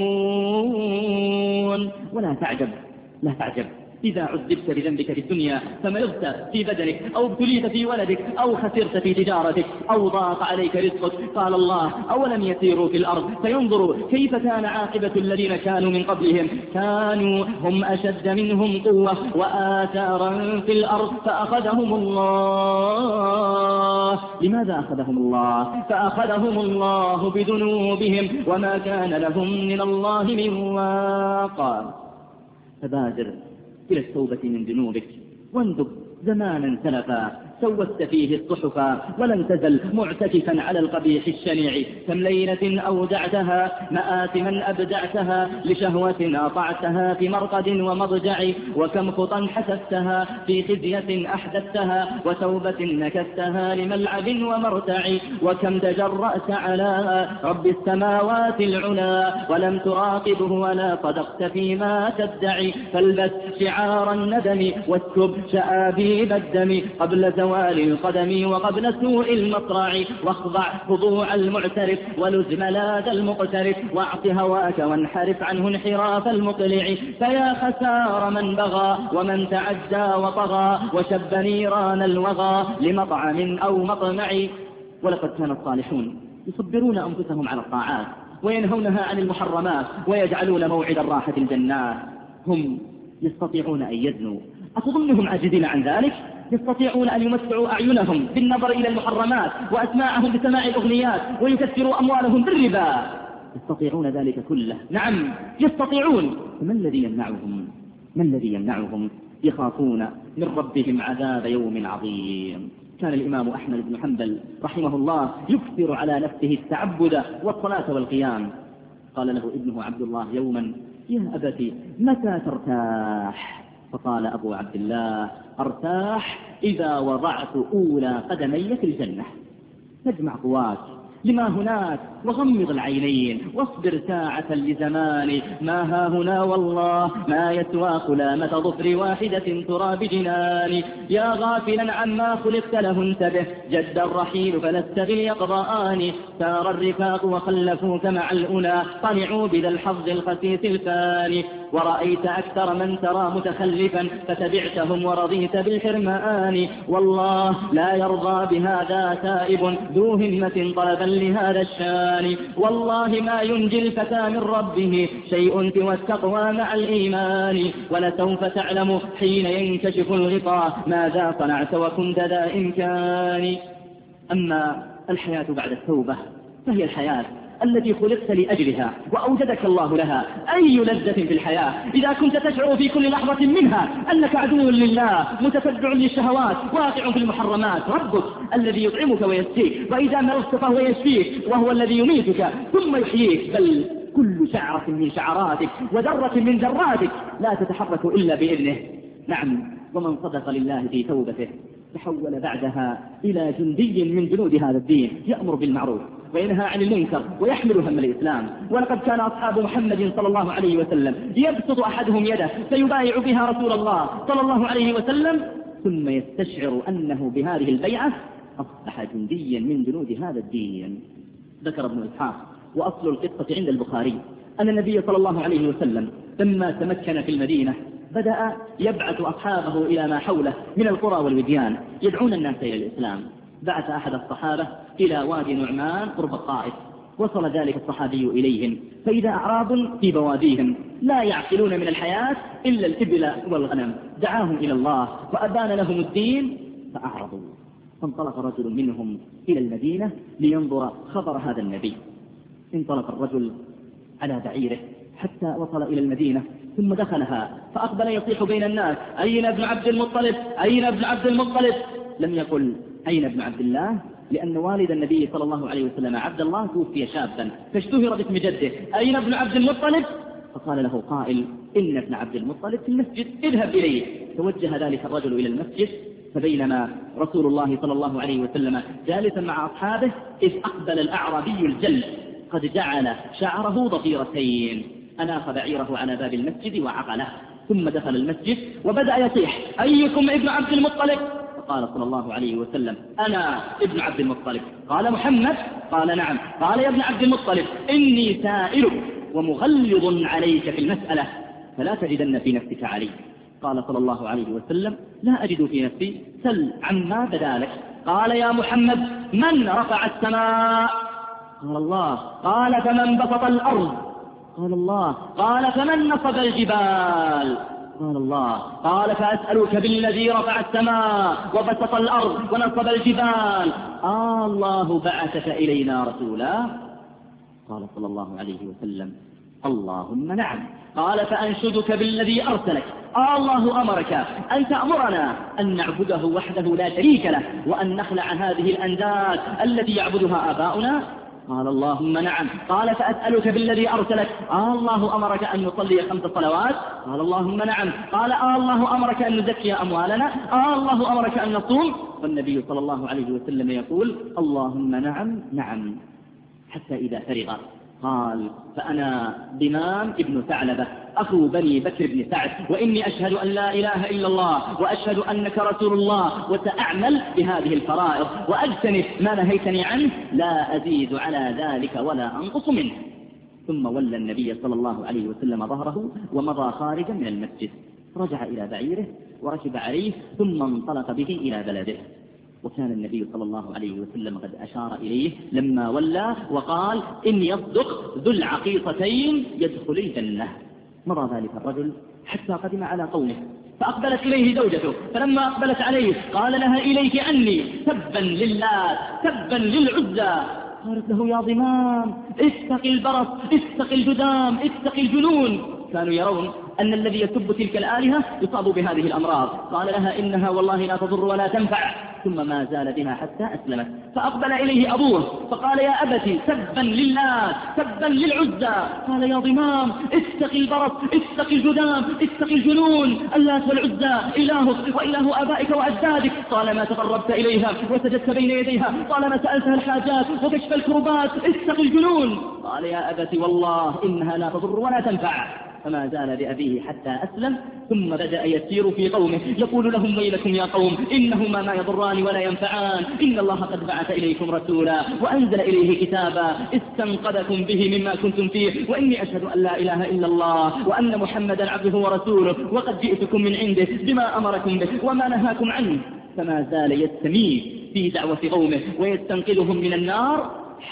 يظلمون. ولا تعجب لا تعجب إذا عذبت بذنبك في الدنيا فمرضت في بدنك أو ابتليت في ولدك أو خسرت في تجارتك أو ضاق عليك رزقك. قال الله أولم يسيروا في الأرض فينظروا كيف كان عاقبة الذين كانوا من قبلهم كانوا هم أشد منهم قوة وآثارا في الأرض فأخذهم الله. لماذا أخذهم الله؟ فأخذهم الله بذنوبهم وما كان لهم من الله من واق. فبادر إلى التوبة من ذنوبك واندب زمانا سلفا سوت فيه الصحفا ولن تزل معتكفا على القبيح الشنيع. كم ليلة أودعتها مآثما أبدعتها لشهوة أطعتها في مرقد ومضجع وكم خطا حسبتها في خزية أحدثتها وتوبة نكستها لملعب ومرتع وكم تجرأت على رب السماوات العلا ولم تراقبه ولا صدقت فيما تدعي. فالبس شعار الندم واسكب شآبيب الدم قبل زوال القدم وقبل سوء المصرع واخضع خضوع المعترف ولز ملاذ المقترف واعط هواك وانحرف عنه انحراف المقلع. فيا خسار من بغى ومن تعدى وطغى وشب نيران الوغى لمطعم أو مطمع. ولقد كان الصالحون يصبرون أنفسهم على الطاعات وينهونها عن المحرمات ويجعلون موعد الراحة الجنات. هم يستطيعون أن يزنوا، أتظنهم عاجزين عن ذلك؟ يستطيعون أن يمتعوا أعينهم بالنظر إلى المحرمات وأسماعهم بسماع الأغنيات ويكثروا أموالهم بالربا، يستطيعون ذلك كله. نعم يستطيعون. فما الذي يمنعهم؟ ما الذي يمنعهم؟ يخافون من ربهم عذاب يوم عظيم. كان الإمام أحمد بن حنبل رحمه الله يكثر على نفسه التعبد والصلاة والقيام. قال له ابنه عبد الله يوما يا أبتي متى ترتاح؟ فقال أبو عبد الله أرتاح إذا وضعت أولى قدمي في الجنة. تجمع قواك لما هناك وغمض العينين واصبر ساعة لزمان ما ها هنا والله ما يسوى قلامة ظفر واحدة ترى بجنان. يا غافلا عما خلقت له انتبه جد الرحيل فلست باليقظان. سار الرفاق وخلفوك مع الأولى طلعوا بذا الحظ الخسيس الفاني. ورأيت أكثر من ترى متخلفا فتبعتهم ورضيت بالحرمان. والله لا يرضى بهذا تائب ذو همة طلبا لهذا الشان. والله ما ينجي الفتى من ربه شيء سوى التقوى مع الإيمان. ولسوف تعلم حين ينكشف الغطاء ماذا صنعت وكنت ذا إمكان. أما الحياة بعد التوبة فهي الحياة التي خلقت لأجلها وأوجدك الله لها. أي لذة في الحياة إذا كنت تشعر في كل لحظة منها أنك عدو لله، متتبع للشهوات، واقع في المحرمات. ربك الذي يطعمك ويسقيك، وإذا مرضت فهو يشفيك، وهو الذي يميتك ثم يحييك. بل كل شعرة من شعراتك وذرة من ذراتك لا تتحرك إلا بإذنه. نعم، ومن صدق لله في توبته تحول بعدها إلى جندي من جنود هذا الدين، يأمر بالمعروف وينهى عن المنكر ويحمل هم الإسلام. ولقد كان أصحاب محمد صلى الله عليه وسلم يبسط أحدهم يده فيبايع بها رسول الله صلى الله عليه وسلم، ثم يستشعر أنه بهذه البيعة أصبح جنديا من جنود هذا الدين. ذكر ابن إسحاق وأصل القصة عند البخاري أن النبي صلى الله عليه وسلم لما تمكن في المدينة بدأ يبعث أصحابه إلى ما حوله من القرى والوديان يدعون الناس إلى الإسلام. بعث أحد الصحابة إلى وادي نعمان قرب الطائف. وصل ذلك الصحابي إليهم فإذا أعراب في بواديهم لا يعقلون من الحياة إلا الإبل والغنم. دعاهم إلى الله وأبان لهم الدين فأعرضوا. فانطلق رجل منهم إلى المدينة لينظر خبر هذا النبي. انطلق الرجل على بعيره حتى وصل إلى المدينة ثم دخلها فأقبل يصيح بين الناس: أين ابن عبد المطلب؟ أين ابن عبد المطلب؟ لم يقل أين ابن عبد الله، لأن والد النبي صلى الله عليه وسلم عبد الله توفي شابا فاشتهر باسم جده. أين ابن عبد المطلب؟ فقال له قائل: إن ابن عبد المطلب في المسجد، اذهب إليه. توجه ذلك الرجل إلى المسجد، فبينما رسول الله صلى الله عليه وسلم جالسا مع أصحابه إذ أقبل الأعرابي الجلد قد جعل شعره ضفيرتين، أناخ بعيره على باب المسجد وعقله، ثم دخل المسجد وبدأ يصيح: أيكم ابن عبد المطلب؟ فقال صلى الله عليه وسلم: أنا ابن عبد المطلب. قال: محمد؟ قال: نعم. قال: يا ابن عبد المطلب، إني سائلك ومغلظ عليك في المسألة فلا تجدن في نفسك علي. قال صلى الله عليه وسلم: لا أجد في نفسي، سل عما بدا لك. قال: يا محمد، من رفع السماء؟ قال: الله. قال: فمن بسط الأرض؟ قال: الله. قال: فمن نصب الجبال؟ قال: الله. قال: فأسألك بالذي رفع السماء وبسط الأرض ونصب الجبال، آه الله بعثك إلينا رسولا؟ قال صلى الله عليه وسلم: اللهم نعم. قال: فأنشدك بالذي أرسلك، آه الله أمرك أن تأمرنا أن نعبده وحده لا شريك له وأن نخلع هذه الأنداد التي يعبدها آباؤنا؟ قال: اللهم نعم. قال: فأسألك بالذي أرسلك، آه الله أمرك أن نصلي خمس صلوات؟ قال: اللهم نعم. قال: آه الله أمرك أن نزكي أموالنا؟ آه الله أمرك أن نصوم؟ والنبي صلى الله عليه وسلم يقول: اللهم نعم نعم. حتى إذا فرغ قال: فأنا ضمام ابن ثعلبة أخو بني بكر بن سعد، وإني أشهد أن لا إله إلا الله وأشهد أنك رسول الله، وسأعمل بهذه الفرائض وأجتنب ما نهيتني عنه، لا أزيد على ذلك ولا أنقص منه. ثم ولى النبي صلى الله عليه وسلم ظهره ومضى خارجا من المسجد. رجع إلى بعيره وركب عليه ثم انطلق به إلى بلده. وكان النبي صلى الله عليه وسلم قد أشار إليه لما ولى وقال: إن يصدق ذو العقيقتين يدخل الجنة. مضى ذلك الرجل حتى قدم على قومه فأقبلت إليه زوجته، فلما أقبلت عليه قال لها: إليك عني، تبا لله تبا للعزى. قالت له: يا ضمام، اتق البرص، اتق الجذام، اتق الجنون. كانوا يرون أن الذي يسب تلك الآلهة يصاب بهذه الأمراض. قال لها: إنها والله لا تضر ولا تنفع. ثم ما زال بها حتى أسلمت. فأقبل إليه أبوه فقال: يا أبتي، تبا لله تبا للعزى. قال: يا ضمام، اتق البرص، اتق الجذام، اتق الجنون. اللات والعزى إلهك وإله آبائك وأجدادك، طالما تقربت إليها وسجدت بين يديها، طالما سألتها الحاجات وكشف الكربات، اتق الجنون. قال: يا أبتي، والله إنها لا تضر ولا تنفع. فما زال بأبيه حتى أسلم. ثم بدأ يسير في قومه يقول لهم: ويلكم يا قوم، إنهما ما يضران ولا ينفعان، إن الله قد بعث إليكم رسولا وأنزل إليه كتابا استنقذكم به مما كنتم فيه، وإني أشهد أن لا إله إلا الله وأن محمدا عبده ورسوله، وقد جئتكم من عنده بما أمركم به وما نهاكم عنه. فما زال يستميت في دعوة قومه ويستنقذهم من النار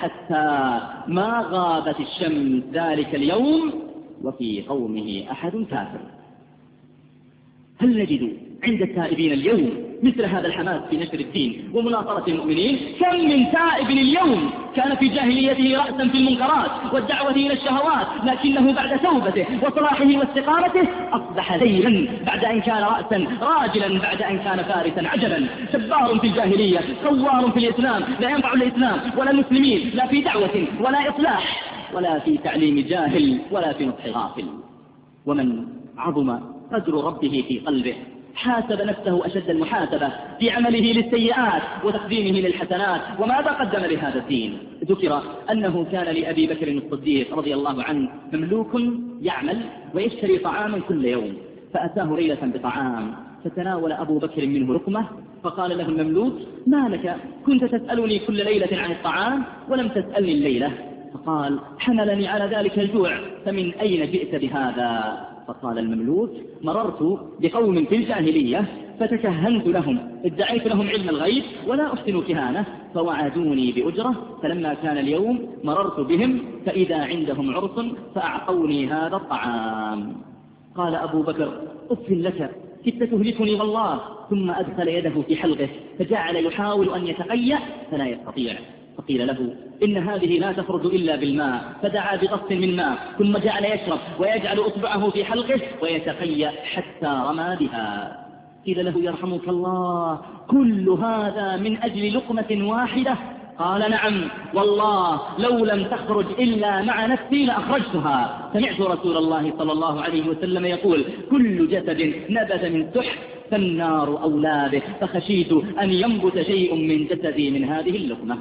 حتى ما غابت الشمس ذلك اليوم وفي قومه أحد كافر. هل نجد عند التائبين اليوم مثل هذا الحماس في نشر الدين ومناصرة المؤمنين. كم من تائب اليوم كان في جاهليته رأسا في المنكرات والدعوة إلى الشهوات، لكنه بعد توبته وصلاحه واستقامته أصبح ذيلا بعد أن كان رأسا، راجلا بعد أن كان فارسا. عجبا، جبار في الجاهلية، ثوار في الإسلام، لا ينفع الإسلام ولا المسلمين، لا في دعوة ولا إصلاح ولا في تعليم جاهل ولا في نصح غافل. ومن عظم قدر ربه في قلبه حاسب نفسه أشد المحاسبة في عمله للسيئات وتقديمه للحسنات. وماذا قدم لهذا الدين؟ ذكر أنه كان لأبي بكر الصديق رضي الله عنه مملوك يعمل ويشتري طعاما كل يوم، فأتاه ليلة بطعام فتناول أبو بكر منه لقمة، فقال له المملوك: ما لك؟ كنت تسألني كل ليلة عن الطعام ولم تسألني الليلة. فقال: حملني على ذلك الجوع، فمن أين جئت بهذا؟ فقال المملوك: مررت بقوم في الجاهلية فتكهنت لهم، ادعيت لهم علم الغيب ولا أحسن كهانة، فوعدوني بأجرة، فلما كان اليوم مررت بهم فإذا عندهم عرس فأعطوني هذا الطعام. قال أبو بكر: أف لك، كدت تهلكني والله. ثم أدخل يده في حلقه فجعل يحاول أن يتقيأ فلا يستطيع. فقيل له: إن هذه لا تخرج إلا بالماء، فدعا بغص من ماء ثم جعل يشرب ويجعل أصبعه في حلقه ويتقيأ حتى رمى بها. قيل له: يرحمك الله، كل هذا من أجل لقمة واحدة؟ قال: نعم والله، لو لم تخرج إلا مع نفسي لأخرجتها. سمعت رسول الله صلى الله عليه وسلم يقول: كل جسد نبت من سحت فالنار أولى به، فخشيت أن ينبت شيء من جسدي من هذه اللقمة.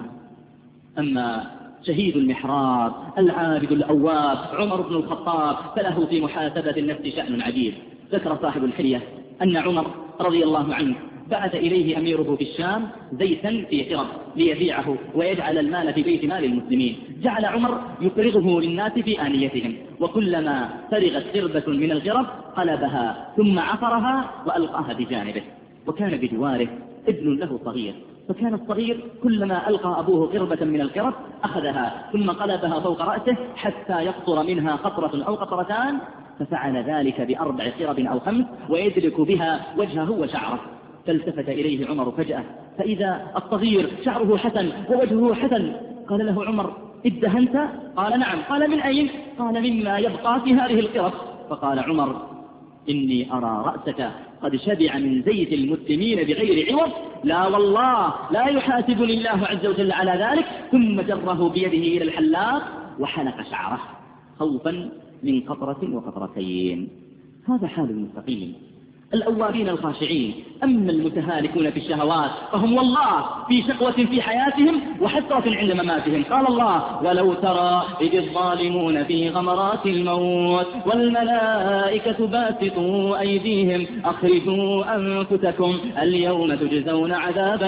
أما شهيد المحراب العابد الأواب عمر بن الخطاب فله في محاسبة النفس شأن عجيب. ذكر صاحب الحلية أن عمر رضي الله عنه بعث إليه أميره في الشام زيتا في قرب ليبيعه ويجعل المال في بيت مال المسلمين. جعل عمر يفرغه للناس في آنيتهم، وكلما فرغت قربة من القرب قلبها ثم عفرها وألقاها بجانبه. وكان بجواره ابن له صغير، فكان الصغير كلما ألقى أبوه قربة من القرب أخذها ثم قلبها فوق رأسه حتى يقطر منها قطرة أو قطرتان، ففعل ذلك بأربع قرب أو خمس ويدرك بها وجهه وشعره. فالتفت إليه عمر فجأة فإذا الصغير شعره حسن ووجهه حسن. قال له عمر: ادهنت؟ قال: نعم. قال: من أين؟ قال: مما يبقى في هذه القرب. فقال عمر: إني أرى رأسك قد شبع من زيت المسلمين بغير عوض، لا والله لا يحاسبني الله عز وجل على ذلك. ثم جره بيده إلى الحلاق وحلق شعره خوفا من قطرة وقطرتين. هذا حال المستقيم الأوابين الخاشعين. أما المتهالكون في الشهوات فهم والله في شقوة في حياتهم وحسرة عند مماتهم. قال الله: ولو ترى إذ الظالمون في غمرات الموت والملائكة باسطوا أيديهم أخرجوا أنفسكم اليوم تجزون عذاب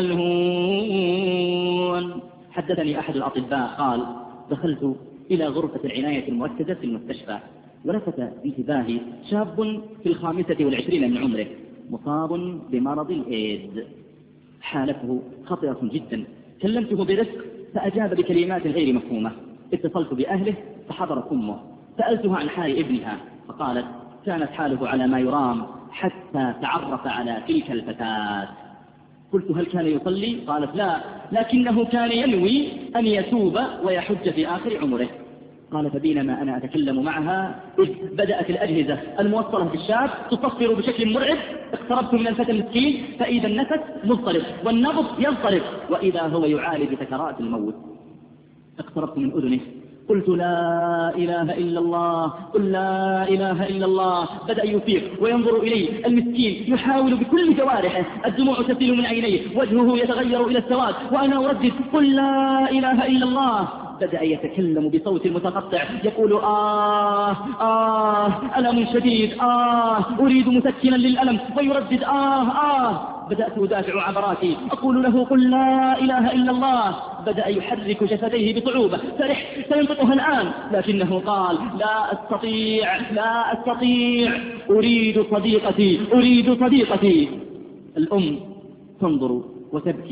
الهون. حدثني أحد الأطباء قال: دخلت إلى غرفة العناية المركزة في المستشفى، ولفت انتباهي شاب في الخامسة والعشرين من عمره مصاب بمرض الإيدز، حالته خطيرة جدا. كلمته برفق فأجاب بكلمات غير مفهومة. اتصلت بأهله فحضرت أمه، سألتها عن حال ابنها فقالت: كانت حاله على ما يرام حتى تعرف على تلك الفتاة. قلت: هل كان يصلي؟ قالت: لا، لكنه كان ينوي أن يتوب ويحج في آخر عمره. قال: فبينما أنا أتكلم معها إذ بدأت الأجهزة الموصلة بالشاب تصفر بشكل مرعب. اقتربت من الفتى المسكين فإذا النفس مضطرب والنبض يضطرب وإذا هو يعالج سكرات الموت. اقتربت من أذنه قلت: لا إله إلا الله، قل لا إله إلا الله. بدأ يفيق وينظر إلي المسكين يحاول بكل جوارحه، الدموع تسيل من عينيه، وجهه يتغير إلى السواد وأنا أردد: قل لا إله إلا الله. بدأ يتكلم بصوت متقطع يقول: آه آه ألم شديد، آه أريد مسكنا للألم، ويردد: آه آه. بدأت أدافع عبراتي أقول له: قل لا إله إلا الله. بدأ يحرك شفتيه بصعوبة، فرح سينطقها الآن، لكنه قال: لا أستطيع لا أستطيع، أريد صديقتي أريد صديقتي. الأم تنظر وتبكي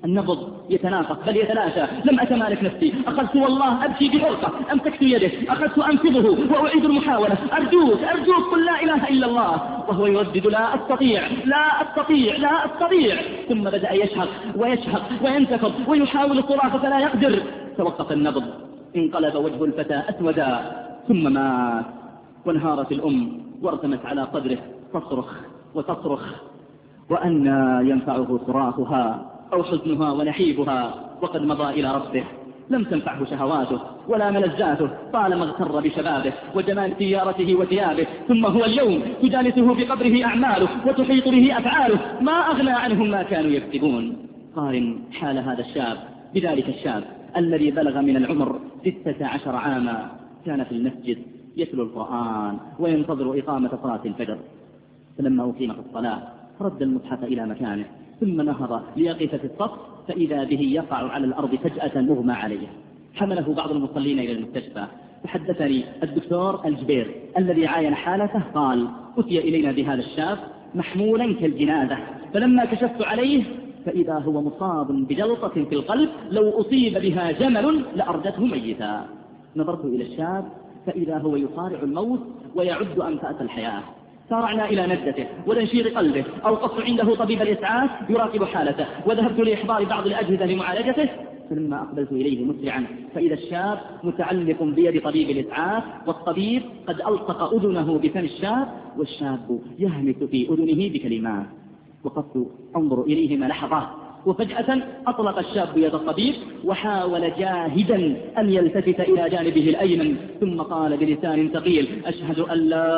النبض يتناقص بل يتلاشى. لم أتمالك نفسي، أخذت والله أبكي بحرقة، أمسكت يده، أخذت أنفضه وأعيد المحاولة. أرجوك أرجوك قل لا إله إلا الله، وهو يردد لا أستطيع لا أستطيع لا أستطيع. ثم بدأ يشهق ويشهق وينتفض ويحاول الصراخ فلا يقدر. توقف النبض، انقلب وجه الفتى أسودا، ثم مات. وانهارت الأم وارتمت على قدره تصرخ وتصرخ، وأنى ينفعه صراخها أو حزنها ونحيبها وقد مضى إلى ربه. لم تنفعه شهواته ولا ملذاته، طالما اغتر بشبابه وجمال سيارته وثيابه. ثم هو اليوم تجالسه بقبره أعماله وتحيط به أفعاله، ما أغنى عنهم ما كانوا يكسبون. قارن حال هذا الشاب بذلك الشاب الذي بلغ من العمر ستة عشر عاما، كان في المسجد يتلو القرآن وينتظر إقامة صلاة الفجر، فلما أقيمت الصلاة رد المصحف إلى مكانه، ثم نهض ليقف في الصف فإذا به يقع على الأرض فجأة مغمى عليه. حمله بعض المصلين إلى المستشفى. تحدثني الدكتور الجبير الذي عاين حالته قال: أتي إلينا بهذا الشاب محمولا كالجنازة، فلما كشفت عليه فإذا هو مصاب بجلطة في القلب لو أصيب بها جمل لأردته ميتا. نظرت إلى الشاب فإذا هو يصارع الموت ويعد أنفاس الحياة. سارعنا إلى نجدته ولنشير قلبه، أوقفت عنده طبيب الإسعاف يراقب حالته، وذهبت لإحضار بعض الأجهزة لمعالجته. فلما أقبلت إليه مسرعا فإذا الشاب متعلق بيد طبيب الإسعاف، والطبيب قد ألصق أذنه بفم الشاب، والشاب يهمس في أذنه بكلمات. وقفت أنظر إليهما لحظات، وفجأة أطلق الشاب يد الطبيب وحاول جاهدا أن يلتفت إلى جانبه الأيمن، ثم قال بلسان ثقيل: أشهد أن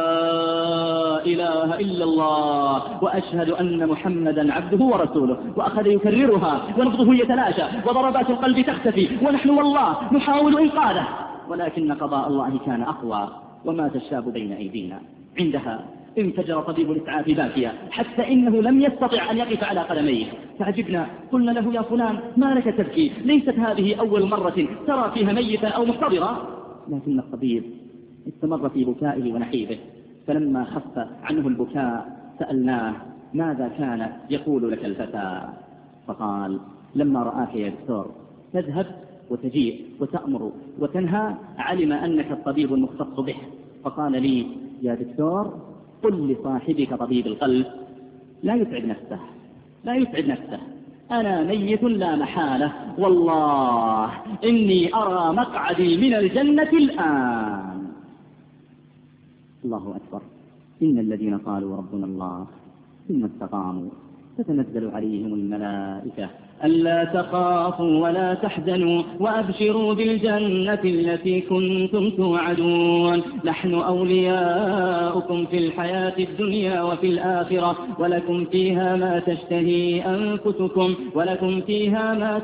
لا إله إلا الله وأشهد أن محمدا عبده ورسوله. وأخذ يكررها ونبضه يتلاشى وضربات القلب تختفي، ونحن والله نحاول إنقاذه، ولكن قضاء الله كان أقوى ومات الشاب بين أيدينا. عندها انفجر طبيب الإسعاف باكيا حتى إنه لم يستطع أن يقف على قدميه. فعجبنا، قلنا له: يا فلان ما لك تبكي؟ ليست هذه أول مرة ترى فيها ميتا أو محتضرا. لكن الطبيب استمر في بكائه ونحيبه. فلما خف عنه البكاء سألناه: ماذا كان يقول لك الفتى؟ فقال: لما رآك يا دكتور تذهب وتجيء وتأمر وتنهى علم أنك الطبيب المختص به، فقال لي: يا دكتور قل لصاحبك طبيب القلب لا يتعب نفسه لا يتعب نفسه أنا ميت لا محالة، والله إني أرى مقعدي من الجنة الآن. الله أكبر. إن الذين قالوا ربنا الله ثم استقاموا تتنزل عليهم الملائكة ألا تخافوا ولا تحزنوا وأبشروا بالجنة التي كنتم توعدون، نحن أولياؤكم في الحياة الدنيا وفي الآخرة، ولكم فيها ما تشتهي أنفسكم ولكم فيها ما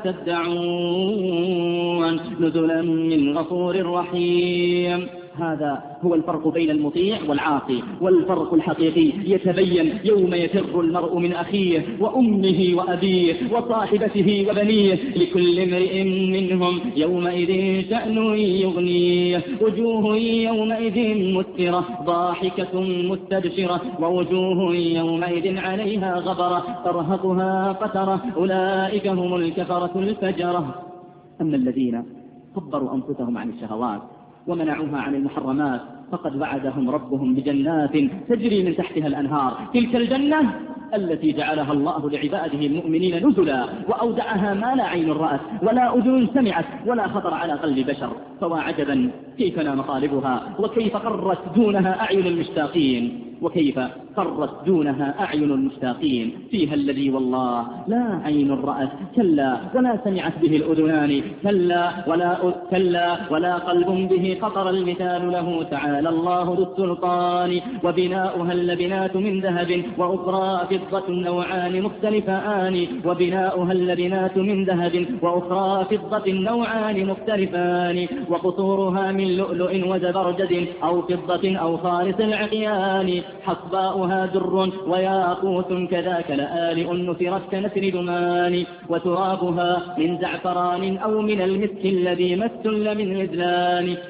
تدعون، نزلا من غفور رحيم. هذا هو الفرق بين المطيع والعاصي، والفرق الحقيقي يتبين يوم يفر المرء من أخيه وأمه وأبيه وصاحبته وبنيه، لكل امرئ منهم يومئذ شأن يغنيه، وجوه يومئذ مسفرة ضاحكة مستبشرة، ووجوه يومئذ عليها غبرة ترهقها قترة، أولئك هم الكفرة الفجرة. أما الذين صبروا أنفسهم عن الشهوات ومنعوها عن المحرمات فقد وعدهم ربهم بجنات تجري من تحتها الأنهار، تلك الجنة التي جعلها الله لعباده المؤمنين نزلا، وأودعها ما لا عين رأت ولا أذن سمعت ولا خطر على قلب بشر. فوا عجبا كيف نام طالبها، وكيف قرت دونها أعين المشتاقين، وكيف قرت دونها أعين المشتاقين، فيها الذي والله لا عين رأت كلا ولا سمعت به الأذنان كلا ولا, كلا ولا قلب به خطر المثال له تعالى الله ذو السلطان، وبناؤها اللبنات من ذهب وأخرى فضة نوعان مختلفان، وبناؤها اللبنات من ذهب وأخرى فضة نوعان مختلفان، وقصورها من لؤلؤ وزبرجد أو فضة أو خالص العقيان، حصباؤها در وياقوت كذاك لآلئ نثرت كنثر دمان، وترابها من زعفران أو من المسك الذي مس من غزلان،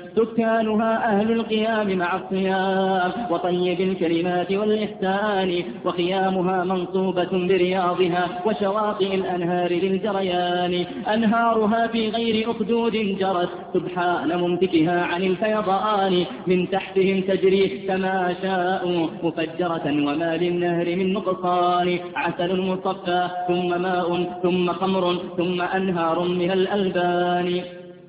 سكانها أهل القيام مع الصيام وطيب الكلمات والإحسان، وخيامها منصوبة برياضها وشواطئ الأنهار للجريان، أنهارها في غير أخدود جرت سبحان ممسكها عن الفيضان، من تحتهم تجري كما شاءوا مفجرة وما للنهر من نقصان، عسل مصفى ثم ماء ثم خمر ثم أنهار من الألبان،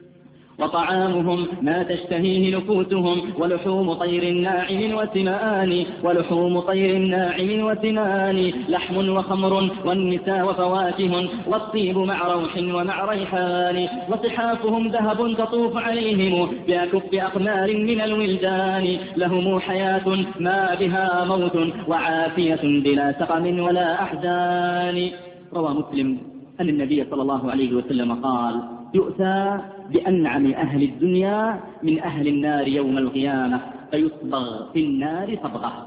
وطعامهم ما تشتهيه نفوسهم ولحوم طير ناعم وسمان، ولحوم طير ناعم وسمان، لحم وخمر والنساء وفواكه والطيب مع روح ومع ريحان، وصحافهم ذهب تطوف عليهم بأكف أقمار من الولدان، لهم حياة ما بها موت وعافية بلا سقم ولا أحزان. روى مسلم أن النبي صلى الله عليه وسلم قال: يؤتى بأنعم أهل الدنيا من أهل النار يوم القيامة فيصبغ في النار صبغة،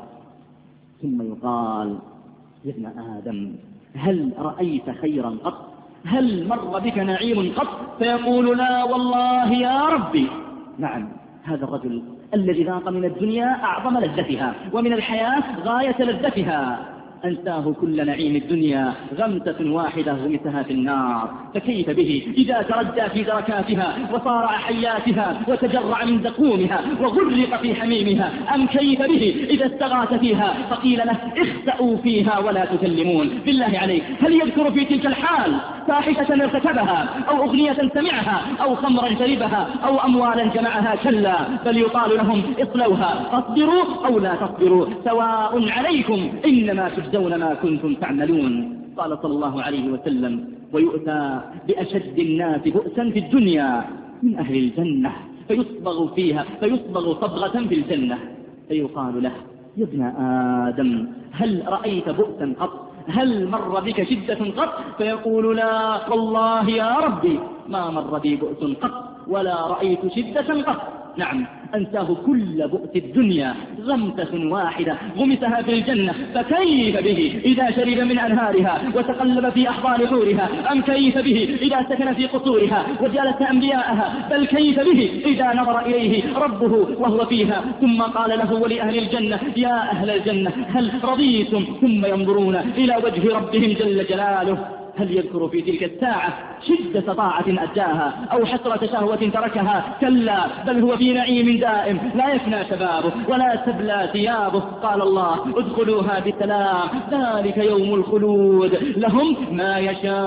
ثم يقال: يا ابن آدم هل رأيت خيرا قط؟ هل مر بك نعيم قط؟ فيقول: لا والله يا ربي. نعم، هذا الرجل الذي ذاق من الدنيا أعظم لذتها ومن الحياة غاية لذتها، أنساه كل نعيم الدنيا غمسة واحدة غمسها في النار، فكيف به إذا تردى في دركاتها وصارع حياتها وتجرع من زقومها وغرق في حميمها، أم كيف به إذا استغاث فيها فقيل له: اخسأوا فيها ولا تكلمون. بالله عليك، هل يذكر في تلك الحال فاحشة ارتكبها أو أغنية سمعها أو خمرا شربها أو أموالا جمعها؟ كلا، بل يقال لهم: اصلوها فاصبروا أو لا تصبروا سواء عليكم إنما تجزون ما كنتم تعملون. قال صلى الله عليه وسلم: ويؤتى بأشد الناس بؤسا في الدنيا من أهل الجنة فيصبغ فيها فيصبغ صبغة في الجنة، فيقال له: يا ابن آدم هل رأيت بؤسا قط؟ هل مر بك شدة قط؟ فيقول: لا والله يا ربي ما مر بي بؤس قط ولا رأيت شدة قط. نعم، أنساه كل بؤس الدنيا غمسة واحدة غمسها في الجنة، فكيف به إذا شرب من أنهارها وتقلب في أحضان حورها؟ أم كيف به إذا سكن في قصورها وجالس أنبياءها؟ بل كيف به إذا نظر إليه ربه وهو فيها ثم قال له ولأهل الجنة: يا أهل الجنة هل رضيتم؟ ثم ينظرون إلى وجه ربهم جل جلاله، هل يذكر في تلك الساعة شدة طاعة أداها أو حسرة شهوة تركها؟ كلا، بل هو في نعيم دائم لا يفنى شبابه ولا تبلى ثيابه. قال الله: ادخلوها بسلام ذلك يوم الخلود لهم ما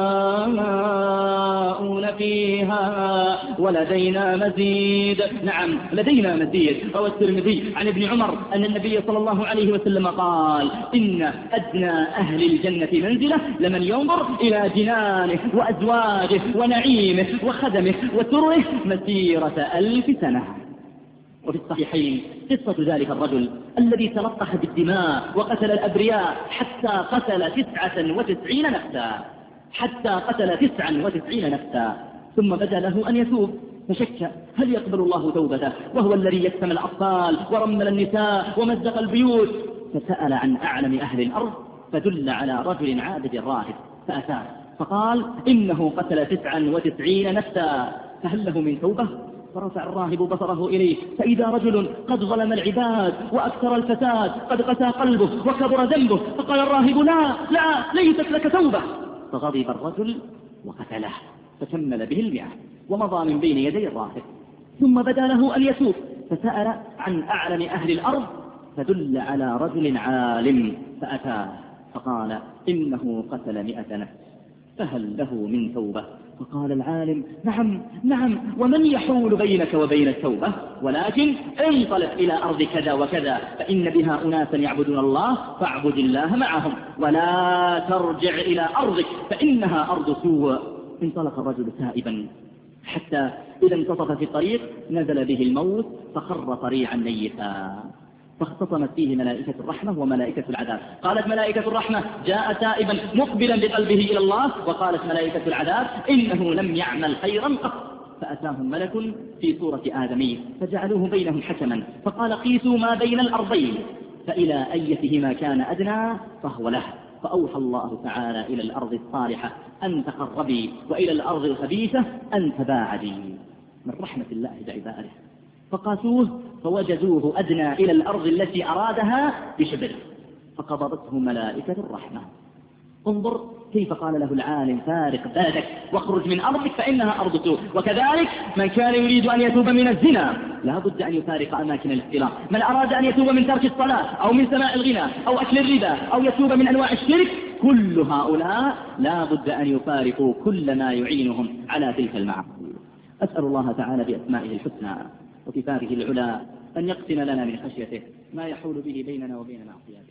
يشاءون فيها ولدينا مزيد. نعم، لدينا مزيد. روى الترمذي عن ابن عمر أن النبي صلى الله عليه وسلم قال: إن أدنى أهل الجنة منزلة لمن ينظر إلى جنانه وأزواجه ونعيمه وخدمه وسره مسيرة ألف سنة. وفي الصحيحين قصة ذلك الرجل الذي تلطخ بالدماء وقتل الأبرياء حتى قتل تسعة وتسعين نفسا حتى قتل تسعة وتسعين نفسا ثم بدا له أن يتوب، فشك هل يقبل الله توبته وهو الذي يكتم الأطفال ورمل النساء ومزق البيوت، فسأل عن أعلم أهل الأرض فدل على رجل عابد راهب فأتاه فقال: إنه قتل تسعا وتسعين نفسا فهل له من توبة؟ فرفع الراهب بصره إليه فإذا رجل قد ظلم العباد وأكثر الفساد قد قسى قلبه وكبر ذنبه. فقال الراهب: لا لا ليست لك توبة. فغضب الرجل وقتله فكمل به المئة ومضى من بين يدي الراهب، ثم بدا له أن يتوب فسأل عن أعلم أهل الأرض فدل على رجل عالم فأتاه فقال: إنه قتل مئة نفس فهل له من توبة؟ فقال العالم: نعم نعم، ومن يحول بينك وبين التوبة؟ ولكن انطلق إلى أرض كذا وكذا فإن بها أناسا يعبدون الله فاعبد الله معهم، ولا ترجع إلى أرضك فإنها أرض سوء. انطلق الرجل تائبا حتى إذا انتصف في الطريق نزل به الموت فخر طريعا ميتا، فاختصمت فيه ملائكة الرحمة وملائكة العذاب. قالت ملائكة الرحمة: جاء تائبا مقبلا بقلبه إلى الله، وقالت ملائكة العذاب: إنه لم يعمل خيرا قط. فأتاهم ملك في صورة آدمي فجعلوه بينهم حكما فقال: قيسوا ما بين الأرضين فإلى أيتهما كان أدنى فهو له. فأوحى الله تعالى إلى الأرض الصالحة أن تقربي وإلى الأرض الخبيثة أن تباعدي. من رحمة الله بعباده فقاسوه فوجدوه أدنى إلى الأرض التي أرادها بشبر، فقبضته ملائكة الرحمة. انظر كيف قال له العالم: فارق بلدك واخرج من أرضك فإنها أرض سوء. وكذلك من كان يريد أن يتوب من الزنا لا بد أن يفارق أماكن الاختلاط. من أراد أن يتوب من ترك الصلاة أو من سماع الغنى أو أكل الربا أو يتوب من أنواع الشرك، كل هؤلاء لا بد أن يفارقوا كل ما يعينهم على تلك المعاصي. أسأل الله تعالى بأسمائه الحسنى وصفاته العلى أن يقسم لنا من خشيته ما يحول به بيننا وبين معصيته.